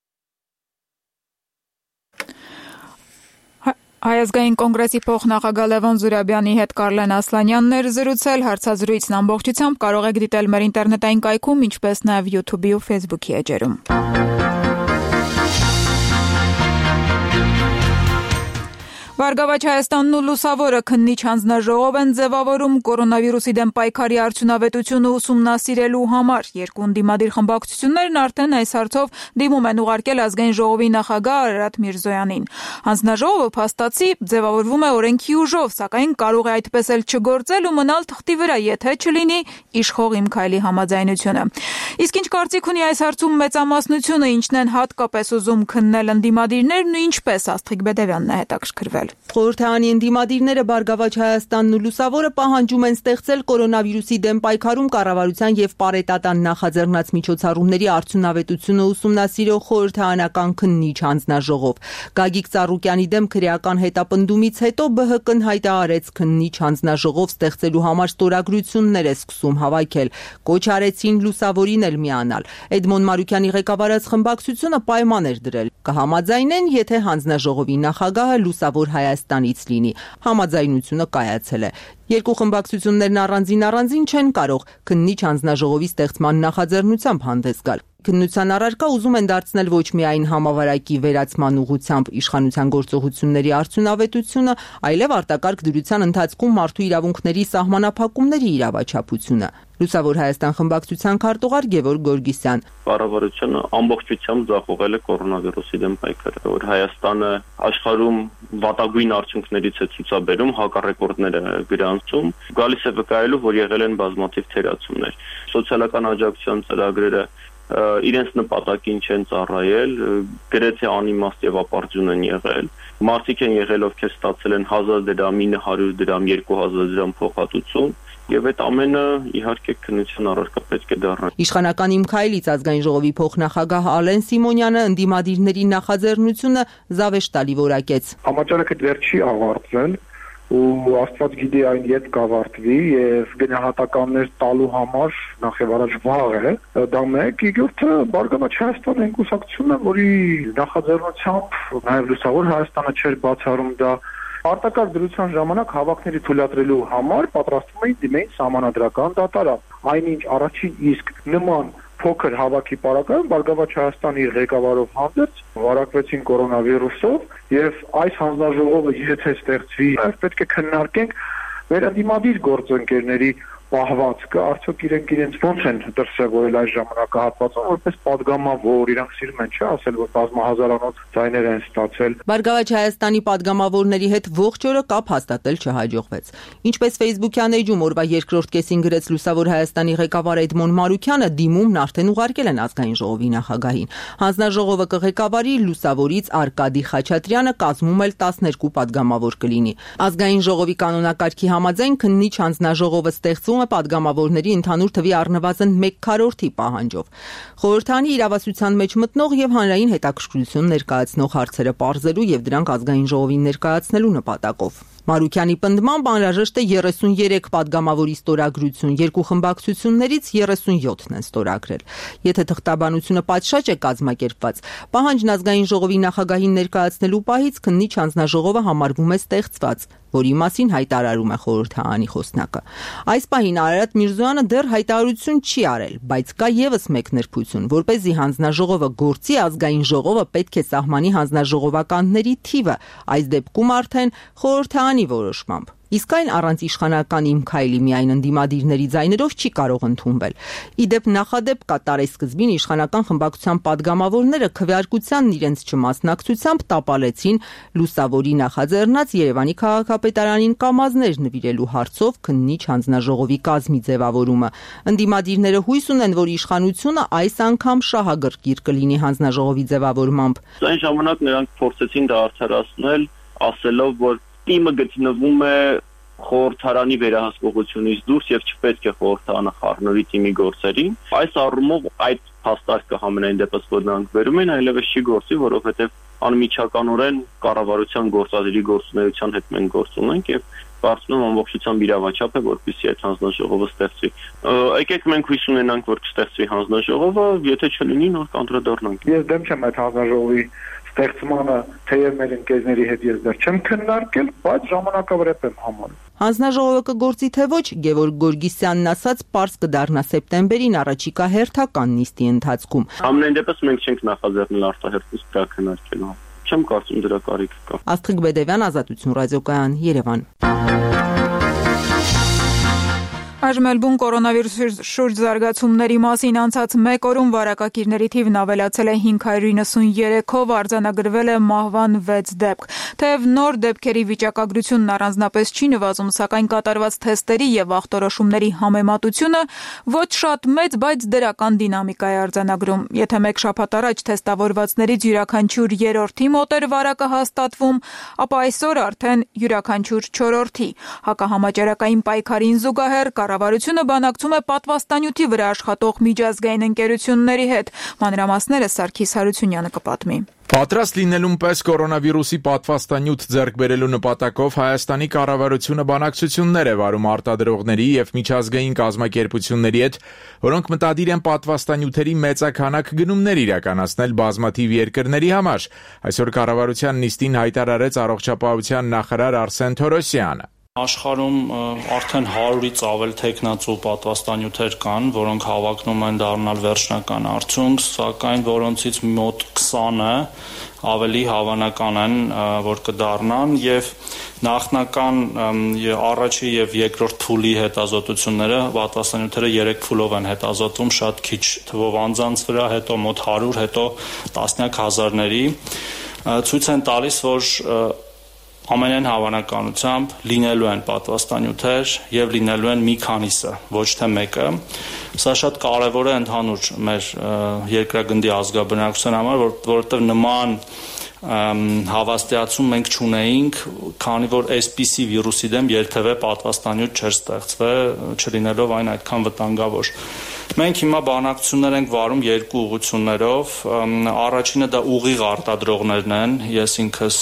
Հայ ազգային կոնգրեսի փոխնախագահ Լևոն Զուրաբյանի հետ Կարլեն Ասլանյանն էր զրուցել, հարցազրույցն ամբողջությամբ կարող եք դիտել մեր ինտերնետային կայքում, ինչպես նաև YouTube-ի ու Facebook-ի էջերում։ Բարգավաճ Հայաստանն ու Լուսավորը քննիչ հանձնաժողով են ձևավորում կորոնավիրուսի դեմ պայքարի արդյունավետությունը ուսումնասիրելու համար։ Երկու ընդդիմադիր խմբակցություններն արդեն այս հարցով դիմում են ուղարկել ազգային ժողովի նախագահ Արարատ Միրզոյանին։ Հանձնաժողովը փաստացի ձևավորվում է օրենքի ուժով, սակայն կարող է այդպես էլ չգործել ու մնալ թղթի վրա, եթե չլինի իշխող Իմ Քայլի համաձայնությունը։ Իսկ ինչ կարծիք ունի այս հարցում մեծամասնությունը, ինչն են հատկապես ուզում քննել ընդդիմադիրներն ու ինչպես Աստղիկ Բեդևյանն է հետաքրքրվել։ Խորհրդարանի ընդդիմադիրները Բարգավաճ Հայաստանն ու Լուսավորը պահանջում են ստեղծել կորոնավիրուսի դեմ պայքարում կառավարության եւ պարետատան նախաձեռնած միջոցառումների արդյունավետությունը ուսումնասիրող խորհրդարանական քննիչ հանձնաժողով։ Գագիկ Ծառուկյանի դեմ քրեական հետապնդումից հետո Բ Հ Կն հայտարարեց քննիչ հանձնաժողով ստեղծելու համար ստորագրություններ է սկսում հավաքել։ Կոչ արեցին Լուսավորին էլ միանալ։ Էդմոն Մարուկյանի ղեկավարած խմբակցությունը պայման էր դրել. կհամաձայնեն, եթե հանձնաժողովի նախագահը Լուսավոր Հայաստանից լինի։ Համաձայնությունը կայացել է։ Երկու խմբակցություններն առանձին առանձին չեն կարող քննիչ հանձնաժողովի ստեղծման նախաձեռնությամբ հանդես գալ։ Քննության առարկա ուզում են դարձնել ոչ միայն համավարակի վերացման ուղղությամբ իշխանության գործողությունների արդյունավետությունը, այլև արտակարգ դրության ընթացքում մարդու իրավունքների սահմանափակումների իրավաչափությունը։ Լուսավոր Հայաստան խմբակցության քարտուղար Գևորգ Գորգիսյան. Կառավարությունը ամբողջությամբ ձախողել է կորոնավիրուսի դեմ պայքարը, որ Հայաստանը աշխարհում վատագույն արդյունքներից է ցուցաբերում, հակառեկորդներ է գրանցում, գալիս է վկայելու, որ եղել են բազմաթիվ թերացումներ։ Սոցիալական աջակցության ծրագրերը իրենց նպատակին չեն ծառայել, գրեթե անիմաստ եւ ապարդյուն են եղել։ Մարդիկ են եղել, ովքեր ստացել են հազար դրամ, ինը հարյուր դրամ, երկու հազար դրամ փոխհատուցում, եւ այդ ամենը իհարկե քննության առարկա պետք է դառնա։ Իշխանական Իմ Քայլից ազգային ժողովի փոխնախագահ Ալեն Սիմոնյանը ընդդիմադիրների նախաձեռնությունը զավեշտալի որակեց։ Համաճարակը դեռ չի ավարտվել ու Աստված գիտի այն երբ կավարտվի եւ գնահատականներ տալու համար նախ եւ առաջ վաղ է դա մեկ երկրորդը Բարգավաճ Հայաստանի կուսակցությունը որի նախաձեռնությամբ նաեւ Լուսավոր Հայաստանը չէր բացառում դա արտակարգ դրության ժամանակ հավաքների թույլատրելու համար պատրաստվում էին դիմեին սահմանադրական դատարան այնինչ առաջին իսկ նման փոքր հավաքի պարագայում Բարգավաճ Հայաստանի ղեկավարով հանդերձ վարակվեցին կորոնավիրուսով եւ այս հանձնաժողովը եթե ստեղծվի պետք է քննարկենք մեր ընդդիմադիր գործընկերների պահվածքը արդյոք իրենք իրենց ոնց են դրսևորել այս ժամանակահատվածում որպես падգամավոր իրանք սիրում են չէ ասել որ բազմահազարանոց ձայներ են ստացել Բարգավաճ Հայաստանի падգամավորների հետ ողջ օրը կապ հաստատել չհաջողվեց ինչպես Facebook-յան էջում օրվա երկրորդ կեսին գրեց Լուսավոր Հայաստանի ղեկավար Էդմոն Մարուկյանը դիմումն արդեն ուղարկել են ազգային ժողովի նախագահին հանձնաժողովը կղեկավարի Լուսավորից Արկադի Խաչատրյանը կազմում էլ տասներկու падգամավոր կլինի ազգային ժողովի կանոնակարգի համաձայն քննիչ հանձնաժողովը ստեղծվում падգամավորների ընդհանուր թվի առնվազն մեկ քառորդի պահանջով։ Խորհրդանի իրավասության մեջ մտնող եւ հանրային հետաքրքրություն ներկայացնող հարցերը պարզելու եւ դրանք ազգային ժողովին ներկայացնելու նպատակով։ Մարուկյանի պնդմամբ անհրաժեշտ է երեսունյերեք падգամավորի ստորագրություն, երկու խմբակցություններից երեսունյոթն են ստորագրել։ Եթե թղթաբանությունը պատշաճ է կազմակերպված, պահանջն ազգային ժողովի նախագահին ներկայացնելու պահից քննիչ հանձնաժողովը համարվում է ստեղծված, որի մասին հայտարարում է խորհրդարանի խոսնակը։ Այս պահին Արարատ Միրզոյանը դեռ հայտարարություն չի արել, բայց կա եւս մեկ նրբություն, որպեսզի հանձնաժողովը գործի ազգային ժողովը պետք է սահմանի հանձնաժողովականների թիվը, այս դեպքում արդեն խորհրդարանի որոշմամբ։ Իսկ այն առանց իշխանական Իմ Քայլի միայն ընդդիմադիրների ձայներով չի կարող ընդունվել։ Իդեպ նախադեպ կատարի սկզբին իշխանական խմբակցության падգամավորները քվեարկությանն իրենց չմասնակցությամբ տապալեցին Լուսավորի նախաձեռնած Երևանի քաղաքապետարանին կամազներ նվիրելու հարցով քննիչ հանձնաժողովի կազմի ձևավորումը։ Ընդդիմադիրները հույս ունեն, որ իշխանությունը այս անգամ շահագրգիռ կլինի հանձնաժողովի ձևավորմամբ։ Այն ժամանակ նրանք փորձեցին դա արդարացնել, ասելով, որ Տիմը գտնվում է խորհրդարանի վերահսկողությունից դուրս եւ չպետք է խորհրդարանը խառնվի թիմի գործերին։ Այս առումով այդ փաստարկը համենայն դեպս որ նրանք վերում են, այլևս չի գործի, որովհետեւ անմիջականորեն կառավարության գործադիրի գործունեության հետ մենք գործ ունենք եւ կարծում եմ ամբողջությամբ իրավաչափ է, որպեսզի այդ հանձնաժողովը ստեղծվի։ Եկեք մենք հույս ունենանք, որ կստեղծվի հանձնաժողովը, եթե չլինի, նոր կանդրադառնանք։ Ես դեմ չեմ այդ հանձնաժողովի ստեղծմանը, թեև մեր ընկերների հետ ես դեռ չեմ քննարկել, բայց ժամանակավրեպ եմ համարում։ Հանձնաժողովը կգործի թե ոչ, Գևորգ Գորգիսյանն ասաց, պարզ կդառնա սեպտեմբերին առաջիկա հերթական նիստի ընթացքում։ Ամեն դեպս մենք չենք նախաձեռնել արտահերթ դրա քննարկելու։ Չեմ կարծում դրա կարիք կա։ Աստղիկ Բեդևյան, Ազատություն ռադիոկայան, Երևան։ Այժմ ելբուն կորոնավիրուսի շուրջ զարգացումների մասին անցած մեկ օրում վարակակիրների թիվն ավելացել է հինգ հարյուր իննսունյերեքով, արձանագրվել է մահվան վեց դեպք։ Թեև նոր դեպքերի վիճակագրությունն առանձնապես չի նվազում, սակայն կատարված թեստերի եւ ախտորոշումների համեմատությունը ոչ շատ մեծ, բայց դրական դինամիկա է արձանագրում։ Եթե մեկ շաբաթ առաջ թեստավորվածներից յուրաքանչյուր երրորդի մոտ էր վարակը հաստատվում, ապա այսօր արդեն յուրաքանչյուր չորրորդի։ Հակահամաճարակային պայքարին զուգահեռ կառավարությունը բանակցում է պատվաստանյութի վրա աշխատող միջազգային ընկերությունների հետ։ Մանրամասները Սարգիս Հարությունյանը կպատմի։ Պատրաստ լինելուն պես կորոնավիրուսի պատվաստանյութ ձեռք բերելու նպատակով Հայաստանի կառավարությունը բանակցություններ է վարում արտադրողների եւ միջազգային կազմակերպությունների հետ, որոնք մտադիր են պատվաստանյութերի մեծաքանակ գնումներ իրականացնել բազմաթիվ երկրների համար։ Այսօր կառավարության նիստին հայտարարեց առողջապահության նախարար Արսեն Թորոսյանը։ Աշխարհում արդեն հարյուրից ավել թեկնածու պատվաստանյութեր կան, որոնք հավակնում են դառնալ վերջնական արդյունք, սակայն որոնցից մոտ քսանը ավելի հավանական են, որ կդառնան եւ նախնական առաջի եւ երկրորդ փուլի հետազոտությունները պատվաստանյութերը երեք փուլով են հետազոտվում, շատ քիչ թվով անձանց վրա, հետո մոտ հարյուր, հետո տասնյակ հազարների, ցույց են տալիս, որ ամենայն հավանականությամբ լինելու են պատվաստանյութեր եւ լինելու են մի քանիսը, ոչ թե մեկը։ Սա շատ կարեւոր է ընդհանուր մեր երկրագնդի ազգաբնակության համար, որ, որովհետեւ նման հավաստիացում մենք չունեինք, քանի որ այսպիսի վիրուսի դեմ երբևէ պատվաստանյութ չէր ստեղծվել, չլինելով այն այդքան վտանգավոր։ Մենք հիմա բանակցություններ ենք վարում երկու ուղղություններով, առաջինը դա ուղիղ արտադրողներն են, ես ինքս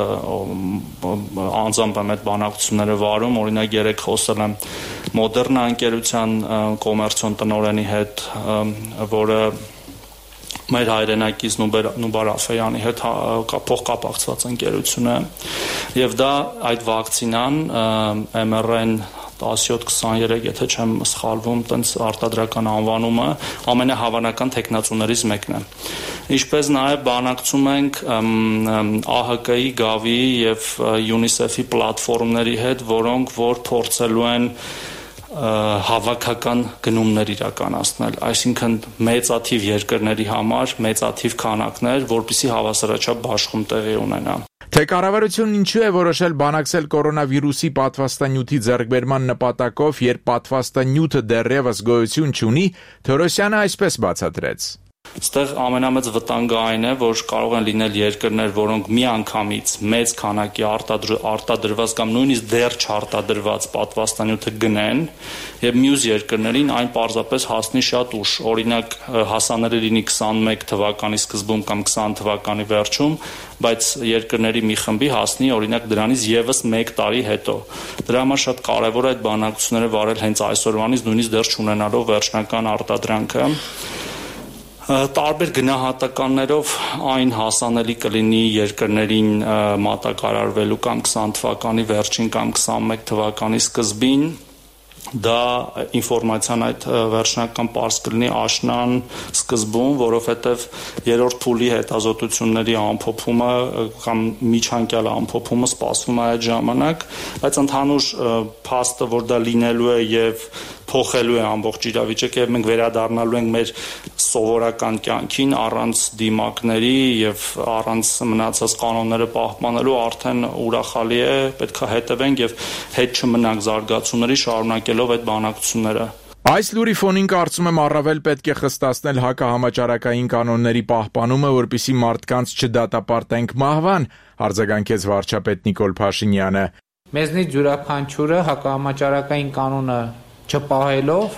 անձամբ եմ այդ բանակցությունները վարում, օրինակ երեք խոսել եմ Մոդեռնա ընկերության կոմերցիոն տնօրենի հետ, որը մեր հայրենակից Նուբար Աֆեյանի հետ փոխկապակցված ընկերություն է, եւ դա այդ վակցինան էմ առ էն տասնյոթ քսաներեք, եթե չեմ սխալվում, տենց արտադրական անվանումը ամենահավանական տեխնացուներից մեկն է։ Ինչպես նաև բանակցում ենք ա հա կի, Գավի եւ ՅՈՒՆԻՍԵՖ-ի պլատֆորմների հետ, որոնք որ փորձելու են հավաքական գնումներ իրականացնել, այսինքն մեծաթիվ երկրների համար մեծաթիվ քանակներ, որպեսզի հավասարաչափ բաշխում տեղի ունենա։ Թե կառավարությունն ինչու է որոշել բանակցել կորոնավիրուսի պատվաստանյութի ձեռքբերման նպատակով, երբ պատվաստանյութը դեռևս գոյություն չունի, Թորոսյանը այսպես բացատրեց. Այստեղ ամենամեծ վտանգը այն է, որ կարող են լինել երկրներ, որոնք միանգամից մեծ քանակի արտադրված կամ նույնիսկ դեռ չարտադրված պատվաստանյութը գնեն, եւ մյուս երկրներին այն պարզապես հասնի շատ ուշ, օրինակ հասանել լինի քսանմեկ թվականի սկզբում կամ քսան թվականի վերջում, բայց երկրների մի խմբի հասնի օրինակ դրանից եւս մեկ տարի հետո։ Դրա համար շատ կարեւոր է այդ բանակցությունները վարել հենց այսօրվանից, նույնիսկ դեռ չունենալով վերջնական արտադրանքը։ Տարբեր գնահատականներով այն հասանելի կլինի երկրներին մատակարարվելու կամ քսան թվականի վերջին կամ քսանմեկ թվականի սկզբին, դա ինֆորմացիան այդ վերջնական պարզ կլինի աշնան սկզբում, որովհետև երրորդ փուլի հետազոտությունների ամփոփումը կամ միջանկյալ ամփոփումը սպասվում է այդ ժամանակ, բայց ընդհանուր փաստը, որ դա լինելու է եւ փոխելու է ամբողջ իրավիճակը եւ մենք վերադառնալու ենք մեր սովորական կյանքին առանց դիմակների եւ առանց մնացած կանոնները պահպանելու, արդեն ուրախալի է, պետք է հետևենք եւ հետ չմնանք զարգացումների, շարունակելով այդ բանակցությունները։ Այս լուրի ֆոնին կարծում եմ առավել պետք է խստացնել հակահամաճարակային կանոնների պահպանումը, որպեսզի մարդկանց չդատապարտենք մահվան, արձագանքեց վարչապետ Նիկոլ Փաշինյանը։ Մեզնից յուրաքանչյուրը հակահամաճարակային կանոնը չպահելով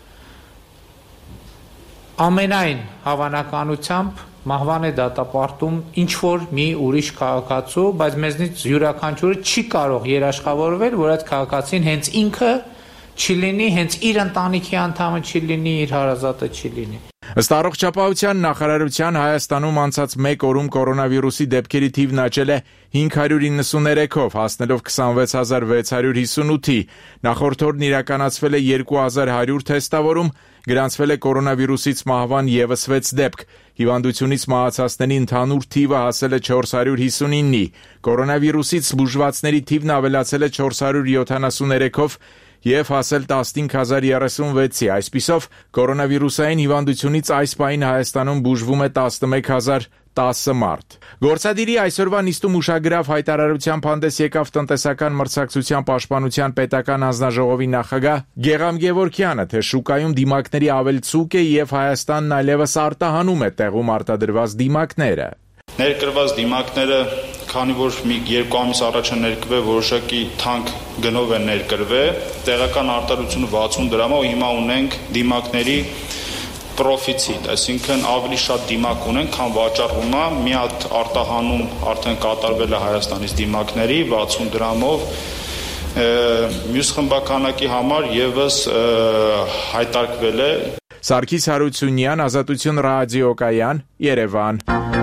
ամենայն հավանականությամբ մահվան է դատապարտում ինչ որ մի ուրիշ քաղաքացու, բայց մեզնից յուրաքանչյուրը չի կարող երաշխավորվել, որ այդ քաղաքացին հենց ինքը չի լինի, հենց իր ընտանիքի անդամը չի լինի, իր հարազատը չի լինի։ Ըստ առողջապահության նախարարության Հայաստանում անցած մեկ օրում կորոնավիրուսի դեպքերի թիվն աճել է հինգ հարյուր իննսուներեքով, հասնելով քսանվեց հազար վեց հարյուր հիսունութի։ Նախորդ օրն իրականացվել է երկու հազար հարյուր թեստավորում, գրանցվել է կորոնավիրուսից մահվան ևս վեց դեպք։ Հիվանդությունից մահացածների ընդհանուր թիվը հասել է չորս հարյուր հիսունինի։ Կորոնավիրուսից բուժվածների թիվն ավելացել է չորս հարյուր յոթանասուներեքով եւ հասել տասնհինգ հազար երեսունվեցի։ Այսպիսով, կորոնավիրուսային հիվանդությունից այս պահին Հայաստանում բուժվում է տասնմեկ հազար տասը մարդ։ Գործադիրի այսօրվա նիստում ուշագրավ հայտարարությամբ հանդես եկավ տնտեսական մրցակցության պաշտպանության պետական հանձնաժողովի նախագահ Գեգամ Գևորգյանը, թե շուկայում դիմակների ավելցուկ է եւ Հայաստանն այլևս արտահանում է տեղում արտադրված դիմակները։ Ներկրված դիմակները, քանի որ մի երկու ամիս առաջ է ներկվել, որոշակի թանկ գնով է ներկրվել, տեղական արտադրությունը վաթսուն դրամ է, ու հիմա ունենք դիմակների պրոֆիցիտ, այսինքն ավելի շատ դիմակ ունենք, քան վաճառվում է, մի հատ արտահանում արդեն կատարվել է Հայաստանից դիմակների վաթսուն դրամով, մյուս խմբականակի համար եւս հայտարարվել է։ Սարգիս Հարությունյան, Ազատություն ռադիոկայան, Երևան։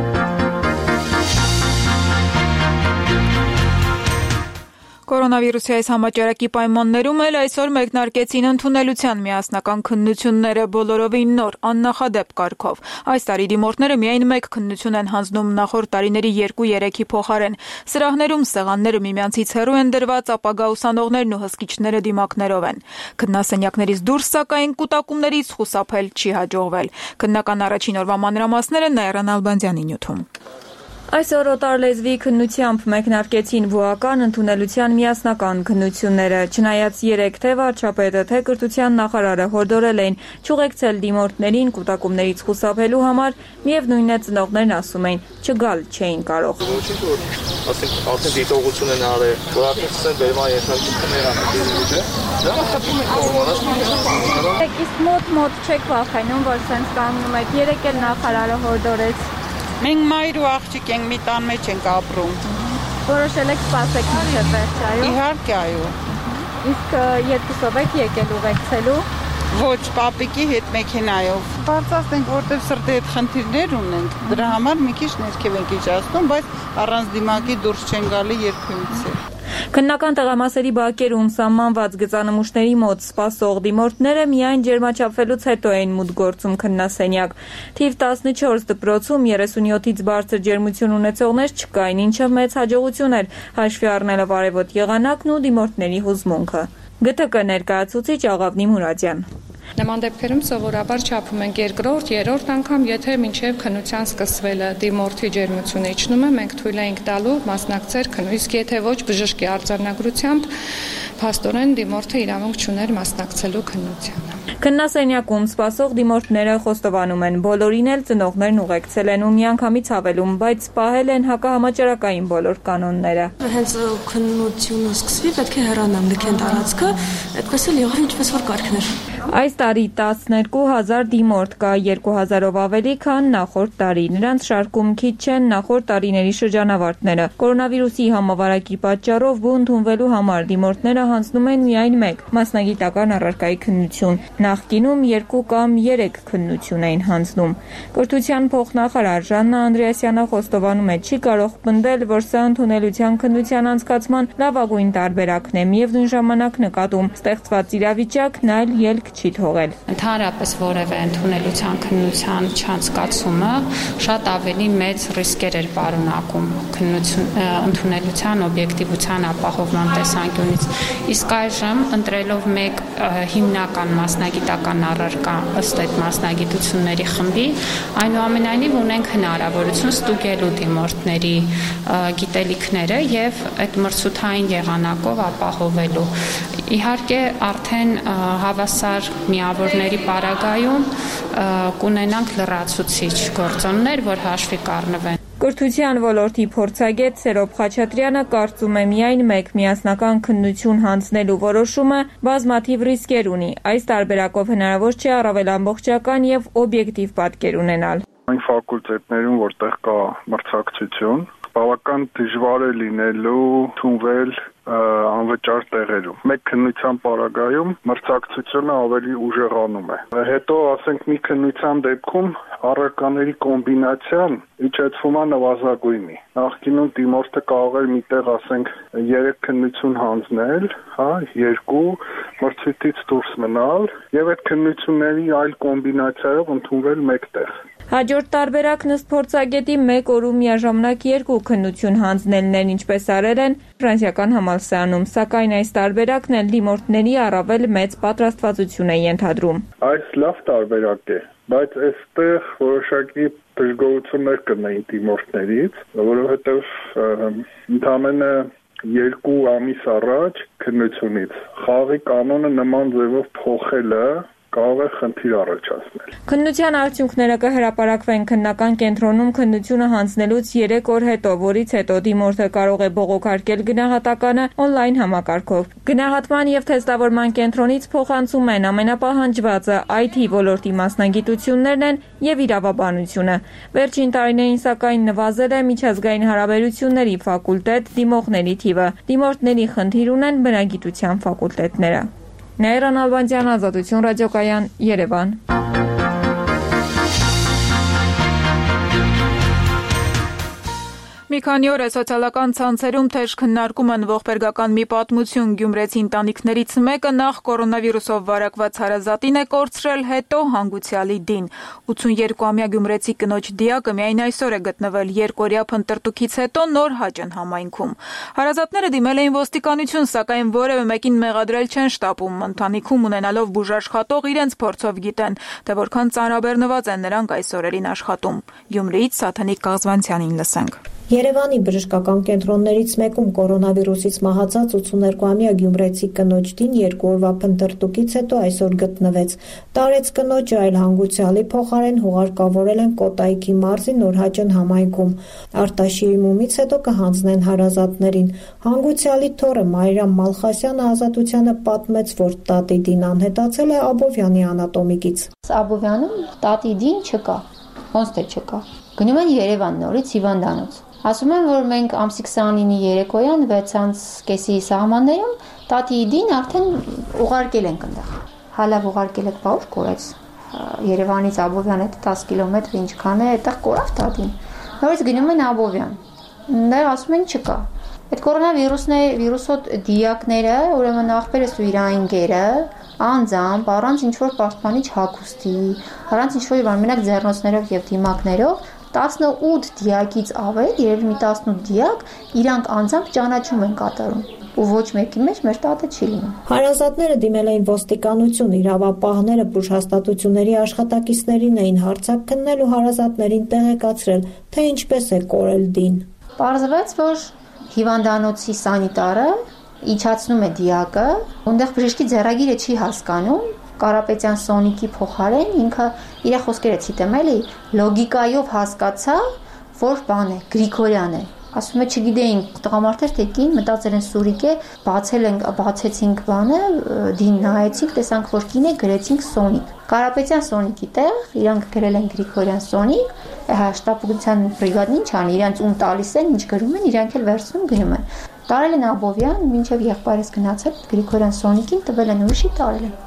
Կորոնավիրուսի այս համաճարակի պայմաններում էլ այսօր մեկնարկեցին ընդունելության միասնական քննությունները բոլորովին նոր, աննախադեպ կարգով։ Այս տարի դիմորդները միայն մեկ քննություն են հանձնում նախորդ տարիների երկու-երեքի փոխարեն։ Սրահներում սեղանները միմյանցից հեռու են դրված, ապագա ուսանողներն ու հսկիչները դիմակներով են։ Քննասենյակներից դուրս, սակայն, կուտակումներից խուսափել չի հաջողվել։ Քննական առաջին օրվա մանրամասները Նաիրա Նալբանդյանի նյութում։ Այսօր օտարլեզվի քննությամբ մեկնարկեցին վուական ընդունելության միասնական քննությունները, չնայած երեք թե վարչապետը, թե կրթության նախարարը հորդորել էին չուղեկցել դիմորդներին կուտակումներից խուսափելու համար, միևնույն է ծնողներն ասում էին, չգալ չէին կարող։ Ասենք արդեն դիտողություն են արել, որ արդեն սկսեն բերման երկրորդ իսկ մոտ-մոտ չեք վախենում, որ սենց կանգնում եք, երեք էլ նախարարը հորդորեց։ Մենք մայր ու աղջիկ ենք, մի տան մեջ ենք ապրում։ Որոշել եք սպասեք մինչև վերջ, այո։ Իհարկե, այո։ Իսկ երկուսով եք եկել ուղեկցելու։ Ոչ, պապիկի հետ մեքենայով։ Բարձրացնենք, որտեղ սրտի հետ խնդիրներ ունենք, դրա համար մի քիչ ներքև ենք իջացնում, բայց առանց դիմակի դուրս չեն գալի երբեմիցե։ Քննական տեղամասերի բակերում սահմանված գծանմուշների մոտ սպասող դիմորդները միայն ջերմաչափվելուց հետո էին մուտք գործում քննասենյակ։ Թիվ տասնչորս դպրոցում երեսունյոթից բարձր ջերմություն ունեցողներ չկային, ինչը մեծ հաջողություն էր, հաշվի առնելով արևոտ եղանակն ու դիմորդների հուզմունքը։ Գ Თ Կ ներկայացուցիչ Աղավնի Մուրադյան։ Նման դեպքերում սովորաբար չափում ենք երկրորդ, երրորդ անգամ, եթե մինչև քննության սկսվելը դիմորդի ջերմությունը իջնում է, մենք թույլ ենք տալու մասնակցել քննության, իսկ եթե ոչ բժշկի արձանագրությամբ, փաստորեն դիմորդը իրավունք չուներ մասնակցելու քննությանը։ Քննասենյակում սպասող դիմորդները խոստովանում են, բոլորին էլ ծնողներն ուղեկցել են ու միանգամից հավելում, բայց պահել են հակահամաճարակային բոլոր կանոնները։ Հենց քննությունը սկսվի, պետք է հեռանամ լքեն տարածքը, այդպես էլ եղավ ինչպես որ կարգն էր։ Այս տարի տասներկու հազար դիմորդ կա, երկու հազարով ավելի, քան նախորդ տարի։ Նրանց շարքում քիչ չեն նախորդ տարիների շրջանավարտները։ Կորոնավիրուսի համավարակի պատճառով բու ընդունվելու համար դիմորդները հանձնում են միայն մեկ մասնագիտական առարկայի քննություն։ Նախկինում երկու կամ երեք քննություն էին հանձնում։ Կրթության փոխնախարար Ժաննա Անդրեասյանը խոստովանում է, չի կարող պնդել, որ սա ընդունելության քննության անցկացման լավագույն տարբերակն է, միևնույն ժամանակ նկատում ստեղծված իրավիճակն այլ ելք չի թողել։ Ընդհանրապես որևէ ընդունելության քննության չանցկացումը շատ ավելի մեծ ռիսկեր էր պարունակում քննություն ընդունելության օբյեկտիվության ապահովման տեսանկյունից։ Իսկ այժմ ընտրելով մեկ հիմնական մասնագիտական առարկա ըստ այդ մասնագիտությունների խմբի, այնուամենայնիվ ունենք հնարավորություն ստուգելու դիմորդների գիտելիքները եւ այդ մրցութային եղանակով ապահովելու։ Իհարկե արդեն հավասար միավորների պարագայում կունենանք լրացուցիչ գործոններ, որ հաշվի կառնվեն։ Կրթության ոլորտի փորձագետ Սերոբ Խաչատրյանը կարծում է միայն մեկ միասնական քննություն հանձնելու որոշումը բազմաթիվ ռիսկեր ունի։ Այս տարբերակով հնարավոր չէ առավել ամբողջական եւ օբյեկտիվ պատկեր ունենալ։ Այն ֆակուլտետներում, որտեղ կա մրցակցություն, բավական դժվար է լինելու ընդունվել անվճար տեղերում։ Մեկ քննության պարագայում մրցակցությունը ավելի ուժեղանում է։ Հետո, ասենք, մի քննության դեպքում առարկաների կոմբինացիան իջեցվում է նվազագույնի։ Նախկինում դիմորդը կարող էր միտեղ, ասենք, երեք քննություն հանձնել, հա, երկու մրցույթից դուրս մնալ եւ այդ քննությունների այլ կոմբինացիայով ընդունվել մեկտեղ։ Հաջորդ տարբերակն ըստ փորձագետի մեկ օրում միաժամանակ երկու քննություն հանձնելն են, ինչպես արել են ֆրանսիական համալսարանում, սակայն այս տարբերակն էլ դիմորդների առավել մեծ պատրաստվածություն է ենթադրում։ Այս լավ տարբերակ է, բայց այստեղ որոշակի դժգոհություններ կնային դիմորդներից, որովհետև ընդամենը երկու ամիս առաջ քննությունից խաղի կանոնը նման ձևով փոխելը կարող է խնդիր առաջացնել։ Քննության արդյունքները կհրապարակվեն քննական կենտրոնում քննությունը հանձնելուց երեք օր հետո, որից հետո դիմորդը կարող է բողոքարկել գնահատականը on-line համակարգով։ Գնահատման եւ թեստավորման կենտրոնից փոխանցում են ամենապահանջվածը I T ոլորտի մասնագիտություններն են եւ իրավաբանությունը։ Վերջին տարիներին սակայն նվազել է միջազգային հարաբերությունների ֆակուլտետ դիմողների թիվը։ Դիմորդների խնդիր ունեն բնագիտության ֆակուլտետները։ Նաիրա Նալբանդյան, Ազատություն ռադիոկայան, Երևան։ Մի քանի օր է սոցիալական ցանցերում թեժ քննարկում են ողբերգական մի պատմություն։ Գյումրեցի ընտանիքներից մեկը նախ կորոնավիրուսով վարակված հարազատին է կորցրել, հետո հանգուցյալի դին։ ութունյերկուամյա գյումրեցի կնոջ դիակը միայն այսօր է գտնվել երկօրյա փնտրտուքից հետո նոր Հաճն համայնքում։ Հարազատները դիմել էին ոստիկանություն, սակայն որևէ մեկին մեղադրել չեն շտապում։ Ընտանիքում ունենալով բուժաշխատող իրենց փորձով գիտեն, թե որքան ծանրաբեռնված են նրանք այս օրերին աշխատում։ Գյումրիից Սաթենիկ Կաղզվանցյանին լսենք։ Երևանի բժշկական կենտրոններից մեկում կորոնավիրուսից մահացած ութսուներկուամյա գյումրեցի կնոջ Դին երկու օրվա փնտրտուքից հետո այսօր գտնվեց։ Տարեց կնոջը այլ հանգուցյալի փոխարեն հուղարկավորել են Կոտայքի մարզի Նորհաճն համայնքում։ Արտաշիրիմումից հետո կհանձնեն հարազատներին։ Հանգուցյալի թոռը Մարիամ Մալխասյանը Ազատությանը պատմեց, որ տատի Դին անհետացել է Աբովյանի անատոմիկից։ Աբովյանում տատի Դին չկա, ոնց թե չկա։ Գնում են Երևան նորից հիվանդանոց։ Ասում են, որ մենք ամսի քսանինի երեկոյան վեցից կեսի սահմաններում տատի Դին արդեն ուղարկել ենք այնտեղ։ Հալավ ուղարկել եք, բա ուր կորեց։ Երևանից Աբովյան հետ դես կիլոմետր ինչքան է, այդտեղ կորավ տատին։ Նորից գնում են Աբովյան։ Դեռ ասում են չկա։ Այդ կորոնավիրուսն է, վիրուսոտ դիակները, ուրեմն ախպերս ու իր այնգերը, անձամբ, առանց ինչ-որ պաշտպանիչ հագուստի, առանց ինչ-որ մենակ ձեռնոցներով եւ դիմակներով տասնութ դիակից ավել, երևի մի տասնութ դիակ, իրանք անձամբ ճանաչում են կատարում։ Ու ոչ մեկի մեջ մեր տատը չի լինում։ Հարազատները դիմել էին ոստիկանություն, իրավապահները բուժհաստատությունների աշխատակիցներին էին հարցակ քննել ու հարազատներին տեղեկացրել, թե ինչպես է կորել Դին։ Պարզվեց, որ հիվանդանոցի սանիտարը իջացնում է դիակը, այնտեղ բժշկի ձեռագիրը չի հասկանում, Կարապետյան Սոնիկի փոխարեն ինքը իր խոսքերը ցիտեմ էլի, լոգիկայով հասկացա, որ բան է, Գրիգորյան է։ Ասում է չգիտեինք, տղամարդեր թե կին մտածել են Սուրիկ է, բացել ենք, բացեցինք բանը, Դին նայեցինք, տեսանք որ կին է, գրեցինք Սոնիկ։ Կարապետյան Սոնիկի տեղ իրանք գրել են Գրիգորյան Սոնիկ, հաշտապուգության բրիգադն ինչ անի, իրանք ում տալիս են, ինչ գրում են, իրանք էլ վերցնում գնում են։ Տարել են Աբովյան, մինչև եղբայրս գնացել Գրիգորյան Սոնիկին տվել են ուրիշի տարել են։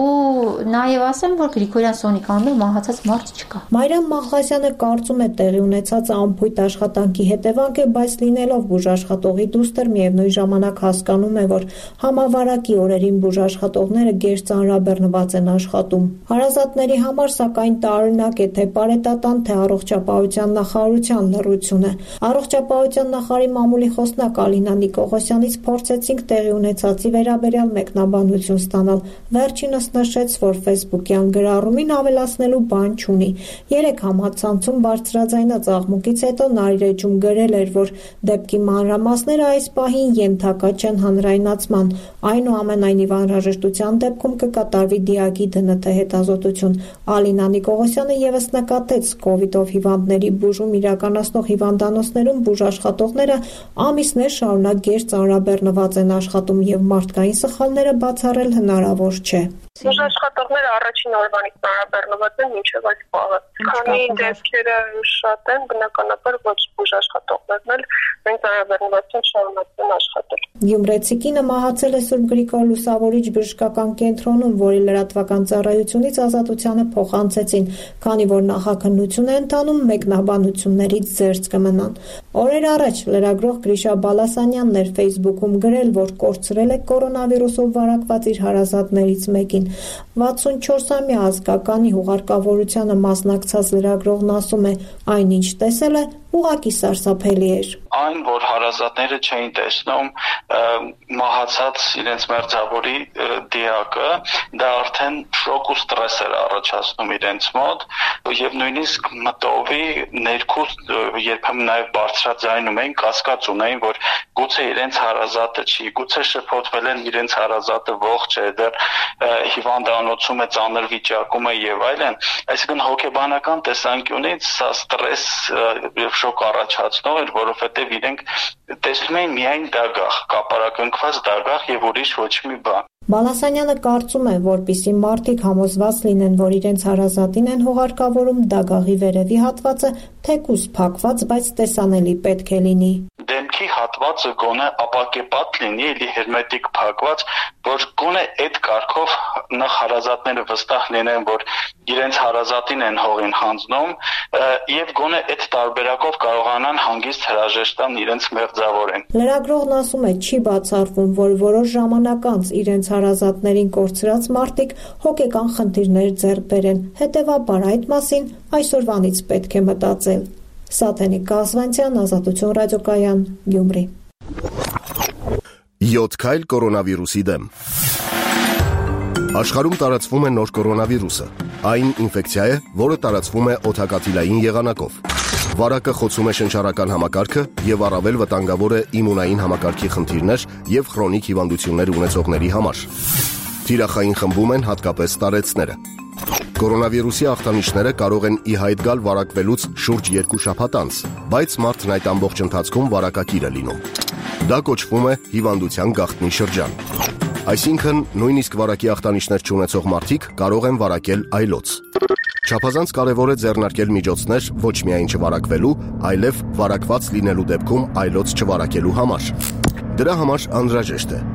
Ու նաև ասեմ, որ Գրիգորյան Սոնիկ անունով մահացած մարդ չկա։ Մարիամ Մալխասյանը կարծում է տեղի ունեցած անփույթ աշխատանքի հետևանք է, բայց լինելով բուժաշխատողի դուստր միևնույն ժամանակ հասկանում է, որ համավարակի օրերին բուժաշխատողները գերց ծանրաբեռնված են աշխատում։ Հարազատների համար սակայն տարօրինակ է թե պարետատան, թե առողջապահության նախարարության լռությունը։ Առողջապահության նախարարի մամուլի խոսնակ Ալինա Նիկողոսյանից փորձեցինք տեղի ունեցածի վերաբերյալ մեկնաբանություն ստանալ։ Վերջինս նշեց, որ Facebook-յան գրառումին ավելացնելու բան չունի։ Երեք համացանցում բարձրաձայնած աղմուկից հետո Նարիր էջում գրել էր, որ դեպքի մանրամասները այս պահին ենթակա չեն հանրայնացման։ Այնուամենայնիվ անհրաժեշտության դեպքում կկատարվի դիակի դն թե հետազոտություն։ Ալինա Նիկողոսյանը ևս նկատեց, կովիդով հիվանդների բուժում իրականացնող հիվանդանոցներում բուժաշխատողները ամիսներ շարունակ գերց ծանրաբեռնված են աշխատում եւ մարդկային սխալները բացառել հնարավոր չէ։ Բուժաշխատողները առաջին օրվանից ծանրաբեռնված են մինչև այս պահը։ Քանի դեպքերը շատ են, բնականաբար ոչ բուժաշխատողներն էլ մենք ծանրաբեռնված են շարունակեն աշխատել։ Գյումրեցի կինը մահացել է Սուրբ Գրիգոր Լուսավորիչ բժշկական կենտրոնում, որի լրատվական ծառայությունից Ազատությանը փոխանցեցին, քանի որ նախաքննություն է ընթանում, մեկնաբանություններից զերծ կմնան։ Օրեր առաջ լրագրող Գրիշա Բալասանյանն էր Facebook-ում գրել, որ կորցրել է կորոնավիրուսով վարակված իր հարազատներից մեկին։ վաթսունչորսամյա ազգականի հուղարկավորությանը մասնակցած լրագրողն ասում է, այնինչ տեսել է, ուղղակի սարսափելի էր։ Այն, որ հարազատները չէին տեսնում մահացած իրենց մերձավորի դիակը, դա արդեն շոկ ու ստրես էր առաջացնում իրենց մոտ, եւ նույնիսկ մտովի ներքուստ երբեմն նաեւ բարձրաձայնում էին, կասկած ունեին, որ գուցե իրենց հարազատը չի, գուցե շփոթվել են իրենց հարազատը ողջ է, դեռ հիվանդանոցում է, ծանր վիճակում է եւ այլն։ Այսինքն հոգեբանական տեսանկյունից սա ստրես եւ շոկ առաջացնող էր, որովհետեւ իրենք տեսնում էին միայն դագաղ, կապարակնքված դագաղ եւ ուրիշ ոչ մի բան։ Բալասանյանը կարծում է, որպիսի մարդիկ համոզված լինեն, որ իրենց հարազատին են հուղարկավորում, դագաղի վերևի հատվածը թեկուզ փակված, բայց տեսանելի պետք է լինի։ Դեմքի հատվածը գոնե ապակեպատ լինի, էլի հերմետիկ փակված, որ գոնե այդ կարգով նախ հարազատները վստահ լինեն, որ իրենց հարազատին են հողին հանձնում եւ գոնե այդ տարբերակով կարողանան հանգիստ հրաժեշտան իրենց մերձավորին։ Լրագրողն ասում է, չի բացառվում, որ որոշ ժամանակ անց իրենց հարազատներին կորցրած մարդիկ հոգեկան խնդիրներ ձեռք բերեն, հետեւաբար այդ մասին այսօրվանից պետք է մտածել։ Սաթենիկ Կազվանցյան, Ազատություն ռադիոկայան, Գյումրի։ յոթ քայլ կորոնավիրուսի դեմ։ Աշխարհում տարածվում է նոր կորոնավիրուսը։ Այն ինֆեկցիա է, որը տարածվում է օդակաթիլային եղանակով։ Վարակը խոցում է շնչառական համակարգը եւ առավել վտանգավոր է իմունային համակարգի խնդիրներ եւ քրոնիկ հիվանդություններ ունեցողների համար։ Թիրախային խմբում են հատկապես տարեցները։ Կորոնավիրուսի ախտանիշները կարող են ի հայտ գալ վարակվելուց շուրջ երկու շաբաթ անց, բայց մարդն այդ ամբողջ ընթացքում վարակակիր է լինում։ Դա կոչվում է հիվանդության գաղտնի շրջան։ Այսինքն, նույնիսկ վարակի ախտանիշներ չունեցող մարդիկ կարող են վարակել այլոց։ Չափազանց կարևոր է ձեռնարկել միջոցներ ոչ միայն չվարակվելու, այլև վարակված լինելու դեպքում այլոց չվարակելու համար։ Դրա համար անհրաժեշտ է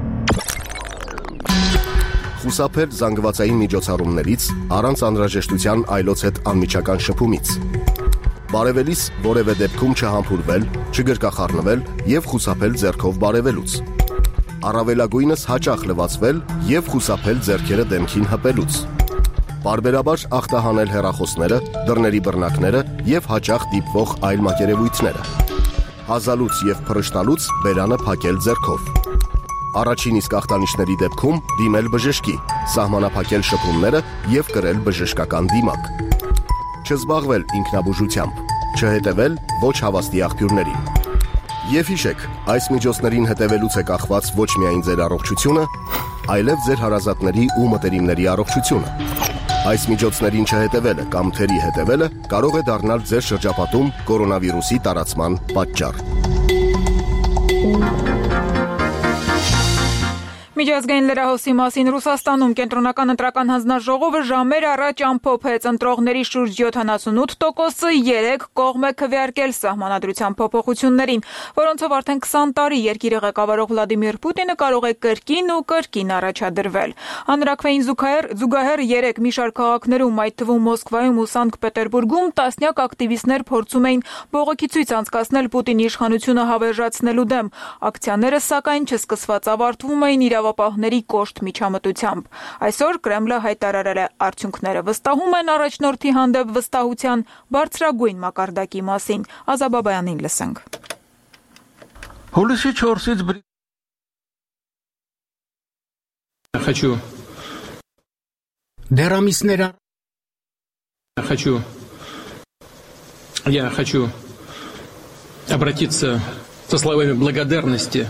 խուսափել զանգվածային միջոցառումներից, առանց անհրաժեշտության այլոց հետ անմիջական շփումից։ Բարևելիս որևէ դեպքում չհամբուրվել, չգրկախառնվել եւ խուսափել ձեռքով բարևելուց։ Առավելագույնս հաճախ լվացվել եւ խուսափել ձեռքերը դեմքին հպելուց։ Բարբերաբար ախտահանել հեռախոսները, դռների բռնակները եւ հաճախ դիպվող այլ մակերևույթները։ Հազալուց եւ փռշտալուց բերանը փակել ձեռքով։ Առաջին իսկ ախտանիշների դեպքում դիմել բժշկի, սահմանափակել շփումները եւ կրել բժշկական դիմակ։ Չզբաղվել ինքնաբուժությամբ, չհետևել ոչ հավաստի աղբյուրներին։ Եվ հիշեք, այս միջոցներին հետևելուց է կախված ոչ միայն ձեր առողջությունը, այլև ձեր հարազատների ու մտերիմների առողջությունը։ Այս միջոցներին չհետևելը կամ թերի հետևելը կարող է դառնալ ձեր շրջապատում կորոնավիրուսի տարածման պատճառ։ Միջազգային լրահոսի մասին Ռուսաստանում կենտրոնական ընտրական հանձնաժողովը ժամեր առաջ ամփոփեց ընտրողների շուրջ յոթանասունութ տոկոսը երեք կողմ է քվեարկել սահմանադրության փոփոխություններին, որոնցով արդեն քսան տարի երկիրը ղեկավարող Վլադիմիր Պուտինը կարող է կրկին ու կրկին առաջադրվել։ Հանրաքվեին զուգահեռ երեք մի շարք քաղաքներում, այդ թվում Մոսկվայում ու Սանկտ Պետերբուրգում, տասնյակ ակտիվիստներ փորձում էին բողոքի ցույց անցկացնել Պուտինի իշխանությունը հավերժացնելու դեմ։ Ակցիաները սակայն չսկսված ավարտվում էին իրավապահների կոշտ միջամտությամբ։ Այսօր Կրեմլը հայտարարել է արդյունքները վստահում են առաջնորդի հանդեպ վստահության բարձրագույն մակարդակի մասին։ Ազաբաբայանին լսենք։ Հուլիսի չորսից Хочу Դերամիսները Хочу Я хочу обратиться со словами благодарности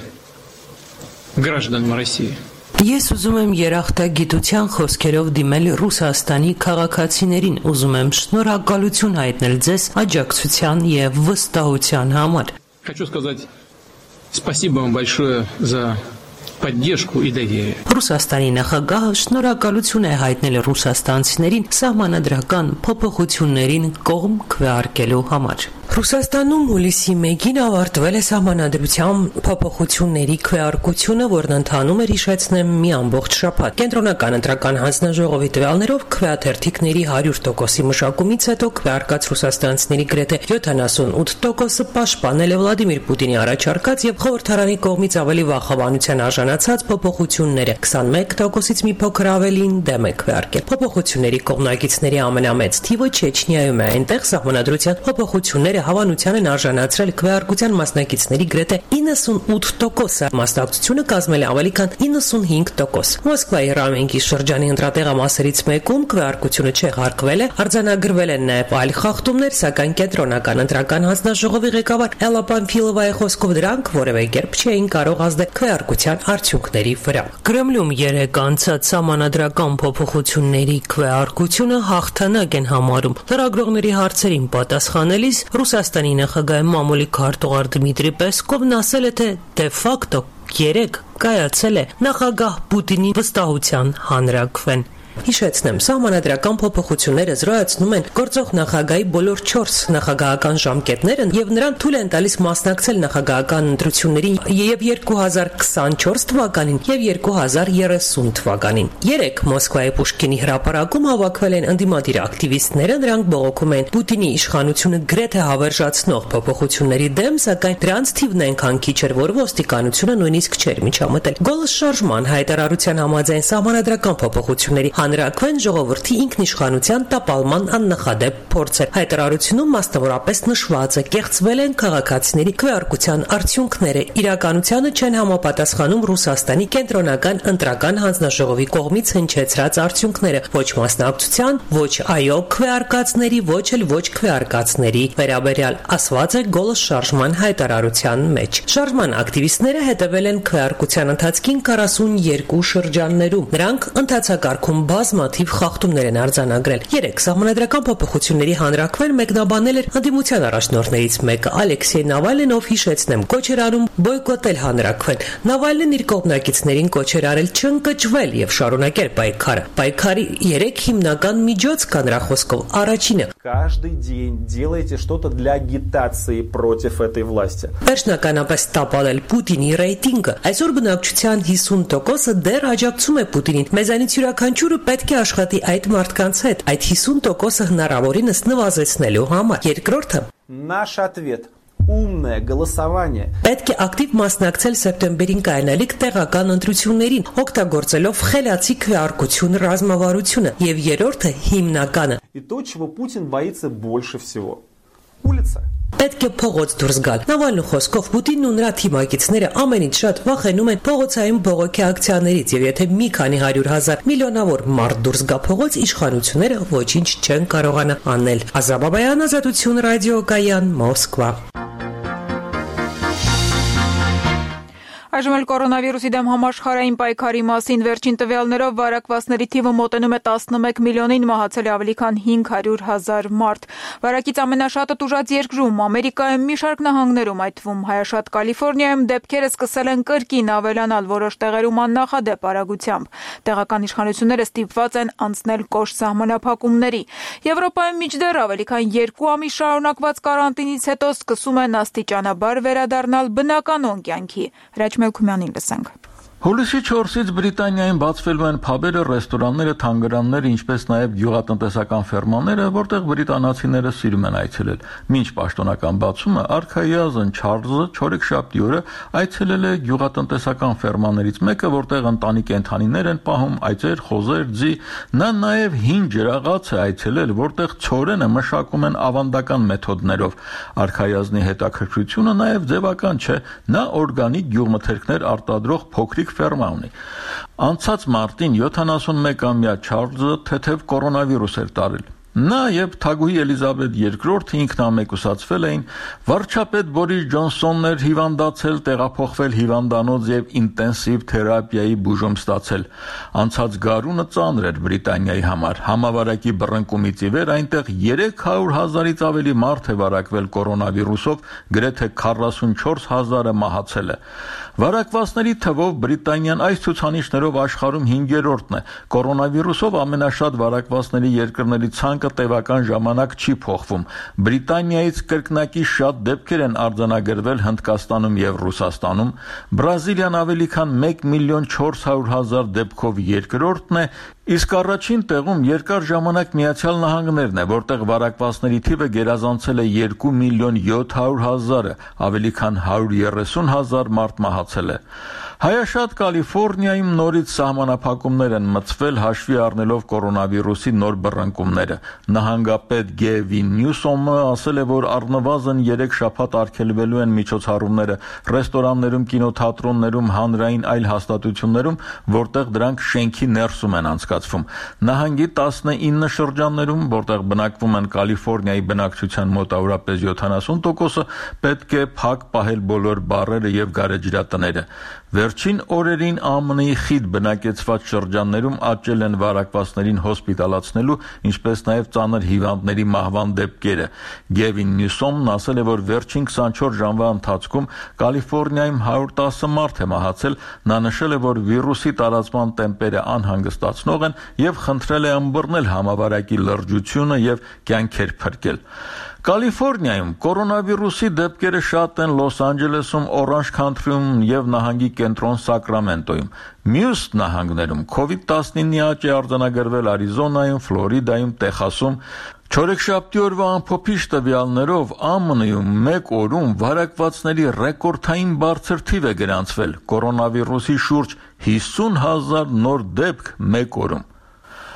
гражданам России. Ես ուզում եմ երախտագիտության խոսքերով դիմել Ռուսաստանի քաղաքացիներին, ուզում եմ շնորհակալություն հայտնել ձեզ աջակցության եւ վստահության համար։ Хочу сказать спасибо вам большое за поддержку и доверие. Ռուսաստանի նախագահը շնորհակալություն է հայտնել ռուսաստանցիներին սահմանադրական փոփոխություններին կողմ քվեարկելու համար։ Ռուսաստանում հուլիսի մեկին ավարտվել է սահմանադրության փոփոխությունների քվեարկությունը, որն ընթանում էր, հիշեցնեմ, մի ամբողջ շաբաթ։ Կենտրոնական ընտրական հանձնաժողովի տվյալներով քվեաթերթիկների հարյուր տոկոսի մշակումից հետո քվեարկած ռուսաստանցիների գրեթե յոթանասունութ տոկոսը պաշտպանել է Վլադիմիր Պուտինի առաջարկած եւ խորհրդարանի կողմից ավելի վաղ արժանացած փոփոխությունները, քսանմեկ տոկոսից մի փոքր ավելին դեմ է քվեարկել։ Փոփոխությունների կողմնակիցների ամենամեծ թիվը Չեչնիայում է, այնտեղ սահմանադրության փոփոխությունները հավանության են արժանացրել քվեարկության մասնակիցների գրեթե իննսունութ տոկոսը, մասնակցությունը կազմել է ավելի քան իննսունհինգ տոկոս։ Մոսկվայի Ռամենկի շրջանի ընտրատեղամասերից մեկում քվեարկությունը չեղարկվել է, արձանագրվել են նաև այլ խախտումներ, սակայն կենտրոնական ընտրական հանձնաժողովի ղեկավար Էլլա Պամֆիլովայի խոսքով դրանք որևէ կերպ չէին կարող ազդել քվեարկության արդյունքների վրա։ Կրեմլում երեք անցած սահմանադրական փոփոխությունների քվեարկությունը հաղթանակ են համարում։ Լրագրողների հարցերին պատասխանելիս Ռուսաստանի նախագահի մամուլի քարտուղար Դմիտրի Պեսկովն ասել է, թե դե ֆակտո երեք կայացել է նախագահ Պուտինի վստահության հանրաքվեն։ Հիշեցնեմ, սահմանադրական փոփոխությունները զրոյացնում են գործող նախագահի բոլոր չորս նախագահական ժամկետները եւ նրան թույլ են տալիս մասնակցել նախագահական ընտրություններին եւ երկու հազար քսանչորս թվականին եւ երկու հազար երեսուն թվականին։ Երեք Մոսկվայի Պուշկինի հրապարակում հավաքվել են ընդդիմադիր ակտիվիստները, նրանք բողոքում են Պուտինի իշխանությունը գրեթե հավերժացնող փոփոխությունների դեմ, սակայն դրանց թիվն այնքան քիչ էր, որ ոստիկանությունը նույնիսկ չէր միջամտել։ Գոլս շարժման հայտարարության համաձայն սահմանադրական փոփոխությունների հանրաքվեն ժողովրդի ինքնիշխանության տապալման աննախադեպ փորձ է։ Հայտարարությունում մասնավորապես նշված է. կեղծվել են քաղաքացիների քվեարկության արդյունքները, իրականությանը չեն համապատասխանում Ռուսաստանի կենտրոնական ընտրական հանձնաժողովի կողմից հնչեցրած արդյունքները, ոչ մասնակցության, ոչ այո քվեարկածների, ոչ էլ ոչ քվեարկածների վերաբերյալ, ասված է գոլս շարժման հայտարարության մեջ։ Շարժման ակտիվիստները հետևել են քվեարկության ընթացքին քառասունյոթ շրջաններում։ Նրանք ընթացակարգում բազմաթիվ խախտումներ են արձանագրել։ Երեք սահմանադրական փոփոխությունների հանրաքվեն մեկնաբանել էր ընդդիմության առաջնորդներից մեկը Ալեքսեյ Նավալնին, ով հիշեցնեմ կոչ էր անում բոյկոտել հանրաքվեն։ Նավալնին իր կողմնակիցներին կոչ էր արել չընկճվել եւ շարունակել պայքարը։ Պայքարի երեք հիմնական միջոց կա նրա խոսքով։ Առաջինը каждый день делаете что-то для агитации против этой власти. Վերջնականապես տապալել Պուտինի ռեյտինգը։ Այսօր բնակչության հիսուն տոկոսը դեռ աջակցում է Պուտինին։ Մեզանից յուրաքանչյուրը պետք է աշխատի այդ մարդկանց հետ, այդ հիսուն տոկոսը հնարավորինս նվազեցնելու համար։ Երկրորդը Наш ответ умное голосование. Պետք է ակտիվ մասնակցել սեպտեմբերին կայանալիք տեղական ընտրություններին, օգտագործելով խելացի քվեարկություն ռազմավարությունը, եւ երրորդը հիմնականը։ И то, чего Путин боится больше всего. Улица. Պետք է փողոց դուրս գալ։ Նավալնու խոսքով Պուտինն ու նրա թիմակիցները ամենից շատ վախենում են փողոցային բողոքի ակցիաներից, եւ եթե մի քանի հարյուր հազար միլիոնավոր մարդ դուրս գա փողոց, իշխանությունները ոչինչ չեն կարողանա անել։ Ազաբաբայան, Ազատություն ռադիոկայան, Մոսկվա։ Այժմ էլ կորոնավիրուսի դեմ համաշխարհային պայքարի մասին վերջին տվյալներով վարակվածների թիվը մոտենում է տասնմեկ միլիոնին, մահացել է ավելի քան հինգ հարյուր հազար մարդ։ Վարակից ամենաշատը տուժած երկրում Ամերիկայում մի շարք նահանգներում, այդ թվում հայաշատ Կալիֆոռնիայում դեպքերը սկսել են կրկին ավելանալ որոշ տեղերում աննախադեպ արագությամբ։ Տեղական իշխանությունները ստիպված են անցնել կոշտ սահմանափակումների։ Եվրոպայում մինչդեռ ավելի քան երկու ամիս շարունակված կարանտինից հետո սկսում են աստիճանաբար վերադառնալ բնականոն կյանքի։ Քումյանին լսենք։ Հուլիսի չորսից Բրիտանիայում բացվելու են փաբերը, ռեստորանները, թանգարանները, ինչպես նաև գյուղատնտեսական ֆերմաները, որտեղ բրիտանացիները սիրում են այցելել։ Մինչ պաշտոնական բացումը արքայազն Չարլզը չորեքշաբթի օրը այցելել է գյուղատնտեսական ֆերմաներից մեկը, որտեղ ընտանի կենդանիներ են պահում, այծեր, խոզեր, ձի։ Նա նաև հին ջրաղաց է այցելել, որտեղ ցորենը մշակում են ավանդական մեթոդներով։ Արքայազնի հետաքրքրությունը նաև ձևական չէ։ Նա օրգանիկ գյուղմթերքներ արտադրող փոքրիկ ֆերմա ունի։ Անցած մարտին յոթանասունմեկամյա Չարլզը թեթև կորոնավիրուս էր տարել։ Նա եւ թագուհի Էլիզաբեթ երկրորդը ինքնամեկուսացվել էին, վարչապետ Բորիս Ջոնսոնն էր հիվանդացել, տեղափոխվել հիվանդանոց եւ ինտենսիվ թերապիայի բուժում ստացել։ Անցած գարունը ծանր էր Բրիտանիայի համար։ Համավարակի բռնկումից ի վեր այնտեղ երեք հարյուր հազարից ավելի մարդ է վարակվել կորոնավիրուսով, գրեթե քառասունչորս հազարը մահացել է։ Վարակվածների թվով Բրիտանիան այս ցուցանիշներով աշխարհում հինգերորդն է։ Կորոնավիրուսով ամենաշատ վարակվածների երկրների ցանկը տևական ժամանակ չի փոխվում։ Բրիտանիայից կրկնակի շատ դեպքեր են արձանագրվել Հնդկաստանում եւ Ռուսաստանում։ Բրազիլիան ավելի քան մեկ միլիոն չորս հարյուր հազար դեպքով երկրորդն է, իսկ առաջին տեղում երկար ժամանակ Միացյալ Նահանգներն է, որտեղ վարակվածների թիվը գերազանցել է երկու միլիոն յոթ հարյուր հազարը, ավելի քան հարյուր երեսուն հազար մարդ մահացել է։ Հայաշատ Կալիֆոռնիայում նորից սահմանափակումներ են մտցվել հաշվի առնելով կորոնավիրուսի նոր բռնկումները։ Նահանգապետ Գևին Նյուսոմը ասել է, որ առնվազն երեք շաբաթ արգելվելու են միջոցառումները ռեստորաններում, կինոթատրոններում, հանրային այլ հաստատություններում, որտեղ դրանք շենքի ներսում են անցկացվում։ Նահանգի տասնինը շրջաններում, որտեղ բնակվում են Կալիֆոռնիայի բնակչության մոտավորապես յոթանասուն տոկոսը, պետք է փակ պահել բոլոր բարերը եւ գարեջրատները։ Վերջին օրերին ԱՄՆ-ի խիտ բնակեցված շրջաններում աճել են վարակվածներին հոսպիտալացնելու, ինչպես նաև ծանր հիվանդների մահվան դեպքերը։ Գևին Նյուսոմն ասել է, որ վերջին քսանչորս ժամվա ընթացքում Կալիֆոռնիայում հարյուր տասը մարդ է մահացել։ Նա նշել է, որ վիրուսի տարածման տեմպերը անհանգստացնող են եւ խնդրել է ըմբռնել համավարակի լրջությունը եւ կյանքեր փրկել։ Կալիֆոռնիայում կորոնավիրուսի դեպքերը շատ են Լոս Անջելեսում, Օրանջ Քանթրիում եւ նահանգի կենտրոն Սակրամենտոյում։ Մյուս նահանգներում կովիդ տասնինը աճ է արձանագրվել Արիզոնայում, Ֆլորիդայում, Տեխասում։ Չորեքշաբթի օրվա ամփոփիչ տվյալներով ԱՄՆ-ում մեկ օրում վարակվածների ռեկորդային բարձր թիվ է գրանցվել։ Կորոնավիրուսի շուրջ հիսուն հազար նոր դեպք մեկ օրում։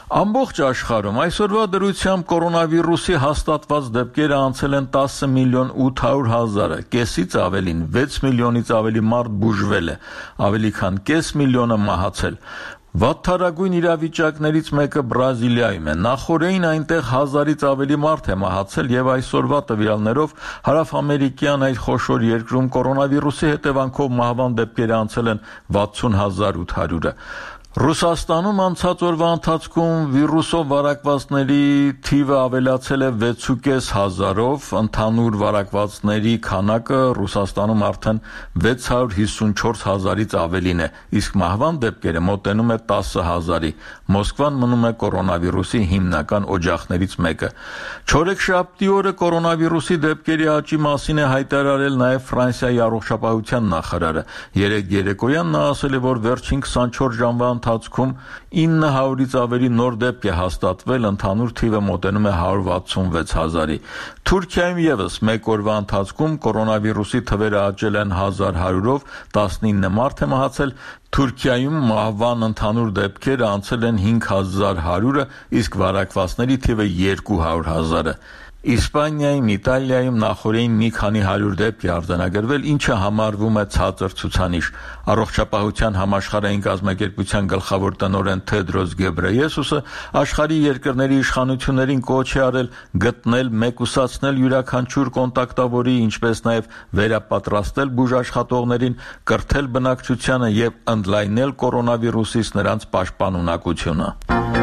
Ամբողջ աշխարհում այսօրվա դրությամբ կորոնավիրուսի հաստատված դեպքերը անցել են տասը միլիոն ութ հարյուր հազարը, կեսից ավելին վեց միլիոնից ավելի մարդ բուժվել է, ավելի քան կես միլիոնը մահացել։ Վատթարագույն իրավիճակներից մեկը Բրազիլիայում է։ Նախորդին այնտեղ հազարից ավելի մարդ է մահացել եւ այսօրվա տվյալներով հարավամերիկյան այդ խոշոր երկրում կորոնավիրուսի հետևանքով մահվան դեպքերը անցել են վաթսուն հազար ութ հարյուրը։ Ռուսաստանում անցած օրվա ընթացքում վիրուսով վարակվածների թիվը ավելացել է վեցուկես հազարով, ընդհանուր վարակվածների քանակը Ռուսաստանում արդեն վեց հարյուր հիսունչորս հազարից ավելին է, իսկ մահվան դեպքերը մոտենում է տասը հազարի։ Մոսկվան մնում է կորոնավիրուսի հիմնական օջախներից մեկը։ Չորեքշաբթի օրը կորոնավիրուսի դեպքերի աճի մասին է հայտարարել նաև Ֆրանսիայի առողջապահության նախարարը։ Երեկ երեկոյան նա ասել է, որ վերջին քսանչորս ժամվա ընթացքում ինը հարյուրից ավելի նոր դեպք է հաստատվել, ընդհանուր թիվը մոտենում է հարյուր վաթսունվեց հազարի։ Թուրքիայում եւս մեկ օրվա ընթացքում կորոնավիրուսի թվերը աճել են հազար հարյուրով, տասնինը մարդ է մահացել։ Թուրքիայում մահվան ընդհանուր դեպքերը անցել են հինգ հազար հարյուրը, իսկ վարակվածների թիվը երկու հարյուր հազարը։ Իսպանիայում, Իտալիայում նախորդին մի քանի հարյուր դեպք է արձանագրվել, ինչը համարվում է ցածր ցուցանիշ։ Առողջապահության համաշխարհային կազմակերպության գլխավոր տնօրեն Թեդրոս Գեբրեյեսուսը աշխարհի երկրների իշխանություններին կոչ է արել գտնել, մեկուսացնել յուրաքանչյուր կոնտակտավորի, ինչպես նաև վերապատրաստել բուժաշխատողներին, կրթել բնակչությանը եւ ընդլայնել կորոնավիրուսից նրանց պաշտպանունակությունը։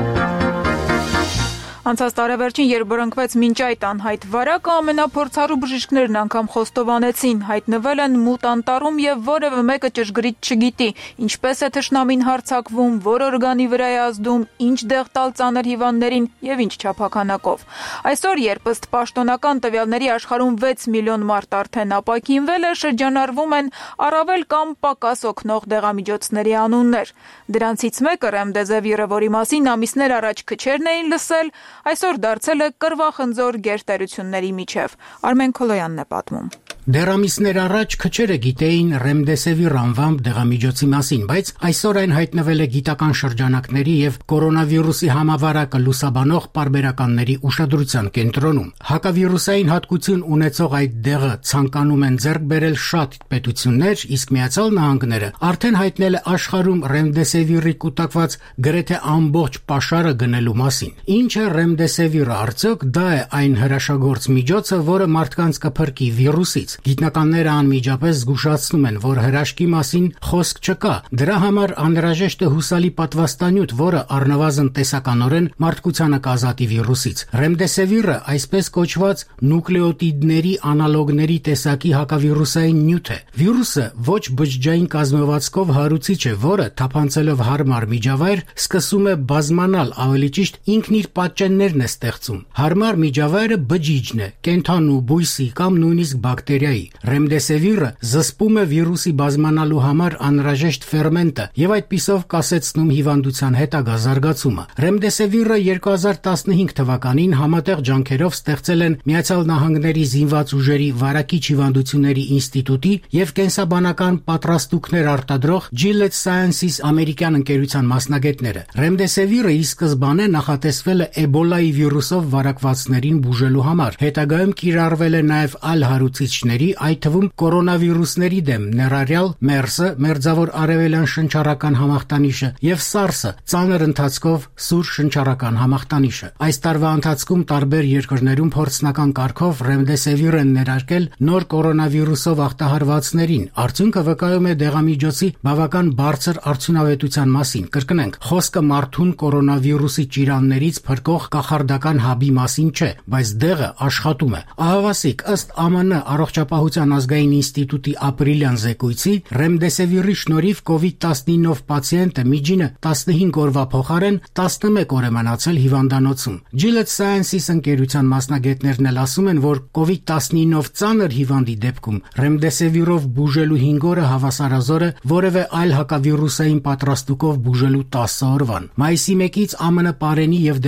Անցած տարեվերջին, երբ բռնկվեց մինչ այդ անհայտ վարակը, ամենափորձառու բժիշկներն անգամ խոստովանեցին, հայտնվել են մութ անտառում եւ որևէ մեկը ճշգրիտ չգիտի, ինչպես է թշնամին հարձակվում, որ օրգանի վրա է ազդում, ինչ դեղ տալ ծանր հիվանդներին եւ ինչ չափականակով։ Այսօր, երբ ըստ պաշտոնական տվյալների աշխարհում վեց միլիոն մարդ արդեն ապաքինվել է, շրջանառվում են առավել կամ պակաս օգնող դեղամիջոցների անուններ։ Դրանցից մեկը Ռեմդեզևիրը, որի մասին ամիսներ առաջ քչերն էին լսել, այսօր դարձել է կռվախնձոր գերտերությունների միջև։ Արմեն Քոլոյանն է պատմում։ Դեռ ամիսներ առաջ քչերը գիտեին Ռեմդեսևիր անվամբ դեղամիջոցի մասին, բայց այսօր այն հայտնվել է գիտական շրջանակների եւ կորոնավիրուսի համավարակը լուսաբանող պարբերականների ուշադրության կենտրոնում։ Հակավիրուսային հատկություն ունեցող այդ դեղը ցանկանում են ձեռք բերել շատ պետություններ, իսկ Միացյալ Նահանգները արդեն հայտնել է աշխարհում Ռեմդեսևիրի կուտակված գրեթե ամբողջ պաշարը գնելու մասին։ Ինչ է Ռեմդեսևիրը արդյոք? Դա է այն հրաշագործ միջոցը, որը մարդկանց կփրկի վիրուսից։ Գիտնականները անմիջապես զգուշացնում են, որ հրաշքի մասին խոսք չկա։ Դրա համար անհրաժեշտ է հուսալի պատվաստանյութ, որը առնվազն տեսականորեն մարդկությանը կազատի վիրուսից։ Ռեմդեսևիրը այսպես կոչված նուկլեոտիդների անալոգների տեսակի հակավիրուսային նյութ է։ Վիրուսը ոչ բջջային կազմվածքով հարուցիչ է, որը թափանցելով հարմար միջավայր սկսում է բազմանալ, ավելի ճիշտ ինքն իր պատճեններն է ստեղծում։ Հարմար միջավայրը բջիջն է, կենդանու, բույսի կամ նույնիսկ բակտերիայի։ Ռեմդեսևիրը զսպում է վիրուսի բազմանալու համար անհրաժեշտ ֆերմենտը եւ այդպիսով կասեցնում հիվանդության հետագա զարգացումը։ Ռեմդեսևիրը երկու հազար տասնհինգ թվականին համատեղ ջանքերով ստեղծել են Միացյալ Նահանգների զինված ուժերի վարակիչ հիվանդությունների ինստիտուտի եւ կենսաբանական պատրաստուկներ արտադրող Gilead Sciences ամերիկյան ընկերության մասնագետները։ Ռեմդեսևիրը ի սկզբանե նախատեսվել է Էբոլայի վիրուսով վարակվածներին բուժելու համար։ Հետագայում կիրառվել է նաեւ այլ հարուցիչների, այդ թվում կորոնավիրուսների դեմ, ներառյալ մերսը, մերձավոր արևելյան շնչառական համախտանիշը եւ սարսը, ծանր ընթացքով սուր շնչառական համախտանիշը։ Այս տարվա ընթացքում տարբեր երկրներում փորձնական կարգով Ռեմդեսևիր են ներարկել նոր կորոնավիրուսով ախտահարվածներին։ Արդյունքը վկայում է դեղամիջոցի բավական բարձր արդյունավետության մասին։ Կրկնենք, խոսքը մարդուն կորոնավիրուսի ճիրաններից փրկող կախարդական հաբի մասին չէ, բայց դեղը աշխատում է։ Ահավասիկ, ըստ Ա M N Առողջապահության ազգային ինստիտուտի ապրիլյան զեկույցի, Ռեմդեսևիրի շնորհիվ կովիդ տասնինով պացիենտը միջինը տասնհինգ օրվա փոխարեն տասնմեկ օր է մնացել հիվանդանոցում։ Gilead Sciences ընկերության մասնագետներն էլ ասում են, որ կովիդ տասնինով ծանր հիվանդի դեպքում Ռեմդեսևիրով բուժելու հինգ օրը հավասարազոր է որևէ այլ հակավիրուսային պատրաստուկով բուժելու տասը օրվան։ Մայիսի մեկից ಆ M N Պարենի եւ դեղամիջոց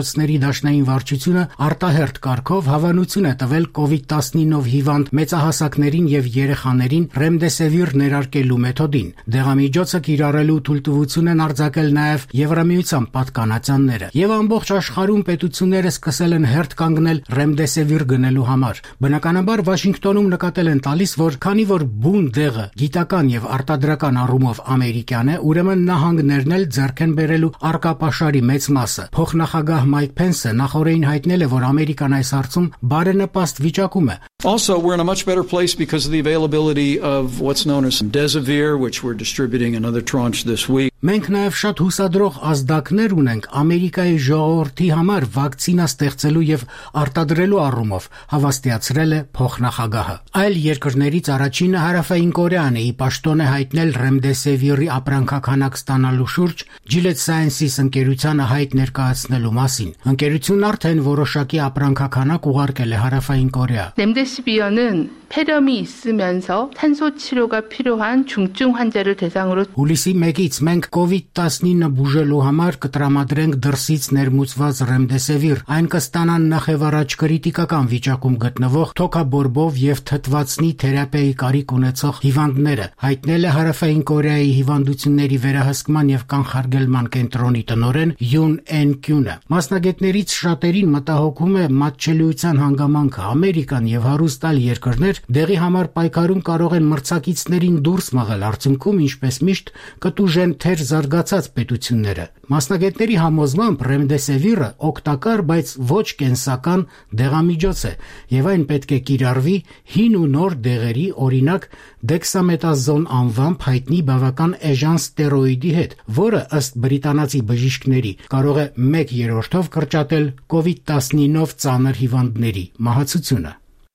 միջոցների դաշնային վարչությունը արտահերթ կարգով հավանություն է տվել կովիդ տասնինով հիվանդ մեծահասակներին եւ երեխաներին ռեմդեսևիր ներարկելու մեթոդին։ Դեղամիջոցը կիրառելու թույլտվություն են արձակել նաեւ Եվրամիության պատկանացանները, եւ ամբողջ աշխարհում պետությունները սկսել են հերթ կանգնել ռեմդեսևիր գնելու համար։ Բնականաբար Վաշինգտոնում նկատել են տալիս, որ քանի որ բուն դեղը գիտական եւ արտադրական առումով ամերիկյան է, ուրեմն նահանգներն էլ ձեռք են բերելու արկապաշարի մեծ մասը։ Փոխնախագահ Մայք Փենսը նախորդին հայտնել է, որ Ամերիկան այս հարցում բարենպաստ վիճակում է։ Also, we're in a much better place because of the availability of what's known as Desivir, which we're distributing another tranche this week. Մենք նաև շատ հուսադրող ազդակներ ունենք Ամերիկայի ժողովրդի համար վակցինա ստեղծելու եւ արտադրելու առումով, հավաստիացրել է փոխնախագահը։ Այլ երկրներից առաջինը Հարավային Կորեան է, ի պաշտոն է հայտնել ռեմդեսևիրի ապրանքականակ ստանալու շուրջ Gilead Sciences ընկերությանը հայտ ներկայացնելու մասին։ Ընկերությունն արդեն որոշակի ապրանքականակ ուղարկել է Հարավային Կորեա։ 렘데시비어는 폐렴이 있으면서 탄소 치료가 필요한 중증 환자를 대상으로 Հուլիսի մեկից մենք կովիդ տասնինը բուժելու համար կտրամադրենք դրսից ներմուծված ռեմդեսևիր։ Այն կստանան նախևառաջ կրիտիկական վիճակում գտնվող թոքաբորբով եւ թթվածնի թերապիայի կարիք ունեցող հիվանդները, հայտնել է Հարավային Կորեայի հիվանդությունների վերահսկման եւ կանխարգելման կենտրոնի տնօրեն Յուն Էն-Կյունը։ Մասնագետներից շատերին մտահոգում է մատչելիության հանգամանքը։ Ամերիկան եւ հարուստ այլ երկրներ դեղի համար պայքարում կարող են մրցակիցներին դուրս մղել, արդյունքում ինչպես միշտ կտուժեն թեր զարգացած պետությունները։ Մասնագետների համոզմամբ ռեմդեսևիրը օգտակար, բայց ոչ կենսական դեղամիջոց է, եւ այն պետք է կիրառվի հին ու նոր դեղերի, օրինակ դեքսամետազոն անվամբ հայտնի բավական էժան ստերոիդի հետ, որը ըստ բրիտանացի բժիշկների կարող է մեկ երրորդով կրճատել կովիդ տասնինով ծանր հիվանդների մահացությունը։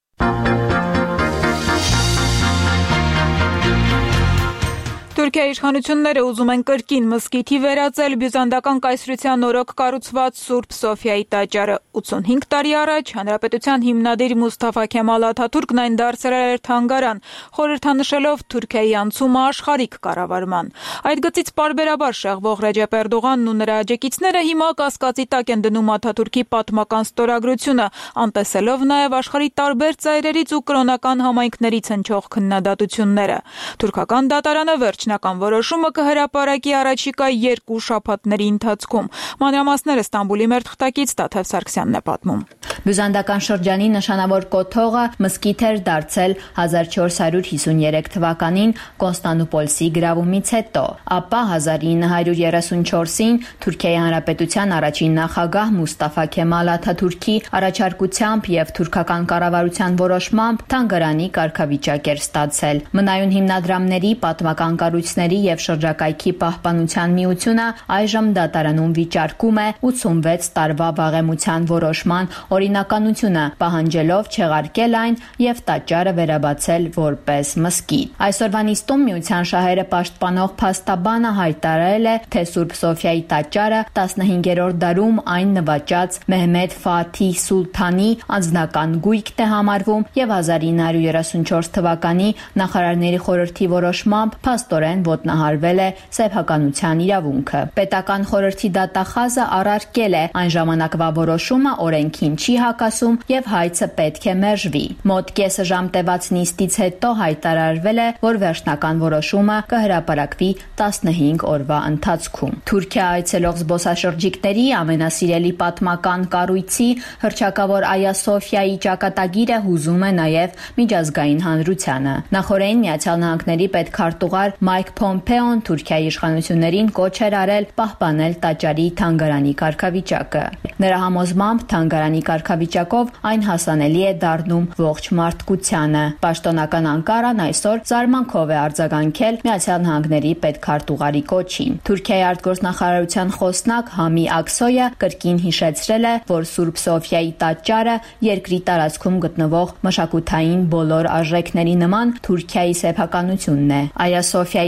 Թուրքիայի իշխանությունները ուզում են կրկին մզկիթի վերածել բյուզանդական կայսրության օրոք կառուցված Սուրբ Սոֆիայի տաճարը։ ութսունհինգ տարի առաջ հանրապետության հիմնադիր Մուսթաֆա Քեմալ Աթաթուրքն այն դարձրել էր թանգարան, խորհրդանշելով Թուրքիայի անցումը աշխարհիկ կառավարման։ Այդ գծից պարբերաբար շեղվող Ռեջեփ Էրդողանն ու նրա աջակիցները հիմա կասկածի տակ են դնում Աթաթուրքի պատմական ստորագրությունը, անտեսելով նաև աշխարհի տարբեր ծայրերից ու կրոնական համայնքներից հնչող քննադատությունները։ Թուրքական դատարանը վերջնական որոշումը կհրապարակի առաջիկա երկու շաբաթների ընթացքում։ Մանրամասները Ստամբուլի մեր թղթակից Տաթև Սարգսյանն է պատմում։ Բյուզանդական շրջանի նշանավոր կոթողը մզկիթ էր դարձել հազար չորս հարյուր հիսունյուրեք թվականին Կոնստանդնուպոլսի գրավումից հետո, ապա հազար ինը հարյուր երեսունչորսին Թուրքիայի Հանրապետության առաջին նախագահ Մուստաֆա Քեմալ Աթաթուրքի առաջարկությամբ եւ թուրքական կառավարության որոշմամբ թանգարանի կարգավիճակ էր ստացել։ Մնայուն հիմնադրամների, պատմական կառույցների եւ շրջակայքի պահպանության միությունը այժմ դատարանում վիճարկում է ութսունվեց տարվա վաղեմության որոշման օրինականությունը, պահանջելով չեղարկել այն եւ տաճարը վերաբացել որպես մզկիթ։ Այսօրվա նիստում միության շահերը պաշտպանող փաստաբանը հայտարարել է, թե Սուրբ Սոֆիայի տաճարը տասնհինգերորդ դարում այն նվաճած Մեհմեդ Ֆաթիհ Սուլթանի անձնական գույքն է համարվում եւ հազար ինը հարյուր երեսունչորս թվականի նախարարների խորհրդի որոշմամբ փաստորեն ոտնահարվել է սեփականության իրավունքը։ Պետական խորհրդի դատախազը առարկել է այն ժամանակվա որոշումը օրենքին չի հակասում եւ հայցը պետք է մերժվի։ Մոտ կեսը ժամ տևած նիստից հետո հայտարարվել է, որ վերջնական որոշումը կհրապարակվի տասնհինգ օրվա ընթացքում։ Թուրքիա այցելող զբոսաշրջիկների ամենասիրելի պատմական կառույցի հռչակավոր Այա Սոֆիայի ճակատագիրը հուզում է նաեւ միջազգային հանրությանը։ Նախորդին Միացյալ Նահանգների պետքարտուղար Մայք Փոմփեոն Թուրքիայի իշխանություններին կոչ էր արել պահպանել տաճարի թանգարանի կարգավիճակը։ Նրա համոզմամբ թանգարանի կարգավիճակով այն հասանելի է դառնում ողջ մարդկությանը։ Պաշտոնական Անկարան այսօր զարմանքով է արձագանքել Միացյալ Նահանգների պետքարտուղարի կոչին։ Թուրքիայի արտգործնախարարության խոսնակ Համի Աքսոյը կրկին հիշեցրել է, որ Սուրբ Սոֆիայի տաճարը երկրի տարածքում գտնվող մշակութային բոլոր արժեքների նման Թուրքիայի սեփականությունն է։ Այա Սոֆիայի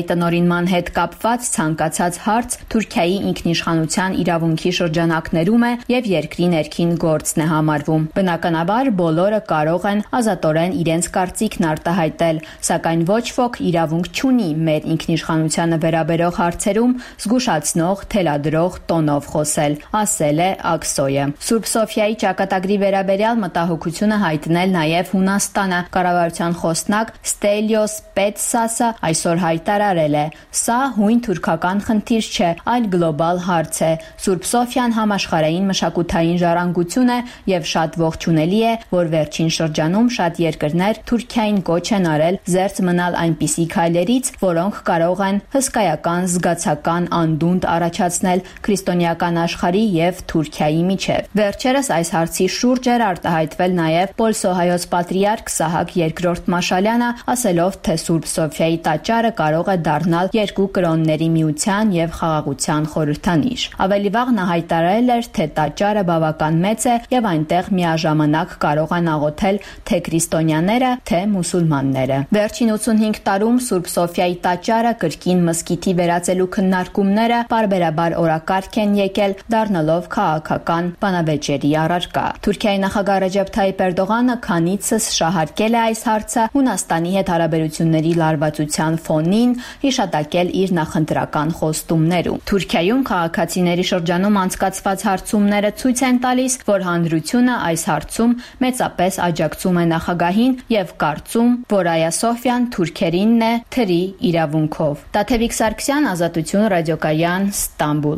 տնօրինման հետ կապված ցանկացած հարց Թուրքիայի ինքնիշխանության իրավունքի շրջանակներում է եւ երկրի ներքին գործն է համարվում։ Բնականաբար բոլորը կարող են ազատորեն իրենց կարծիքն արտահայտել, սակայն ոչ ոք իրավունք չունի մեր ինքնիշխանությանը վերաբերող հարցերում զգուշացնող, թելադրող տոնով խոսել, ասել է Աքսոյը։ Սուրբ Սոֆիայի ճակատագրի վերաբերյալ մտահոգությունը հայտնել նաև Հունաստանը։ Կառավարության խոսնակ Ստելիոս Պետսասը այսօր հայտարարել է. «Սա հույն թուրքական խնդիր չէ, այլ գլոբալ հարց է։ Սուրբ Սոֆիան համաշխարհային մշակութային ժառանգություն է եւ շատ ողջունելի է, որ վերջին շրջանում շատ երկրներ Թուրքիային կոչ են արել զերծ մնալ այնպիսի քայլերից, որոնք կարող են հսկայական զգացական անդունդ առաջացնել քրիստոնեական աշխարհի եւ Թուրքիայի միջև»։ Վերջերս այս հարցի շուրջ էր արտահայտվել նաև Պոլսոհայոց պատրիարք Սահակ երկրորդ Մաշալյանը, ասելով, թե Սուրբ Սոֆիայի տաճարը կարող է դառնալ երկու կրոնների միության եւ խաղաղության խորհրդանիշ։ Ավելի վաղ նա հայտարարել էր, թե տաճարը բավական մեծ է եւ այնտեղ միաժամանակ կարող են աղոթել թե քրիստոնյաները, թե մուսուլմանները։ Վերջին ութսունհինգ տարում Սուրբ Սոֆիայի տաճարը կրկին մզկիթի վերածելու քննարկումները պարբերաբար օրակարգ են եկել, դառնալով քաղաքական բանավեճերի առարկա։ Թուրքիայի նախագահ Ռեջեփ Թայիփ Էրդողանը քանիցս շահարկել է այս հարցը Հունաստանի հետ հարաբերությունների լարվածության ֆոնին, հիշատակել իր նախընտրական խոստումներում։ Թուրքիայում քաղաքացիների շրջանում անցկացված հարցումները ցույց են տալիս, որ հանրությունը այս հարցում մեծապես աջակցում է նախագահին եւ կարծում, որ Այա Սոֆիան թուրքերինն է թրի իրավունքով։ Տաթևիկ Սարգսյան, Ազատություն, Ռադիոկայան, Ստամբուլ։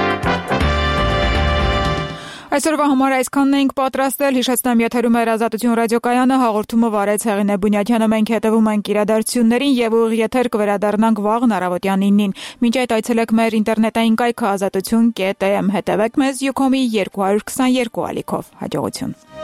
Այսօրվա համար այսքանն էինք պատրաստել, հիշեցնեմ եթերում էր Ազատություն ռադիոկայանը, հաղորդումը վարեց Հեղինե Բունյաթյանը, մենք հետևում ենք իրադարձություններին եւ ուղիղ եթեր կվերադառնանք վաղն առավոտյան նինին։ Մինչ այդ այցելեք մեր ինտերնետային կայքը ազատություն կետ էմ, հետևեք մեզ Յուքոմի երկու քսաներկու ալիքով։ Հաջողություն։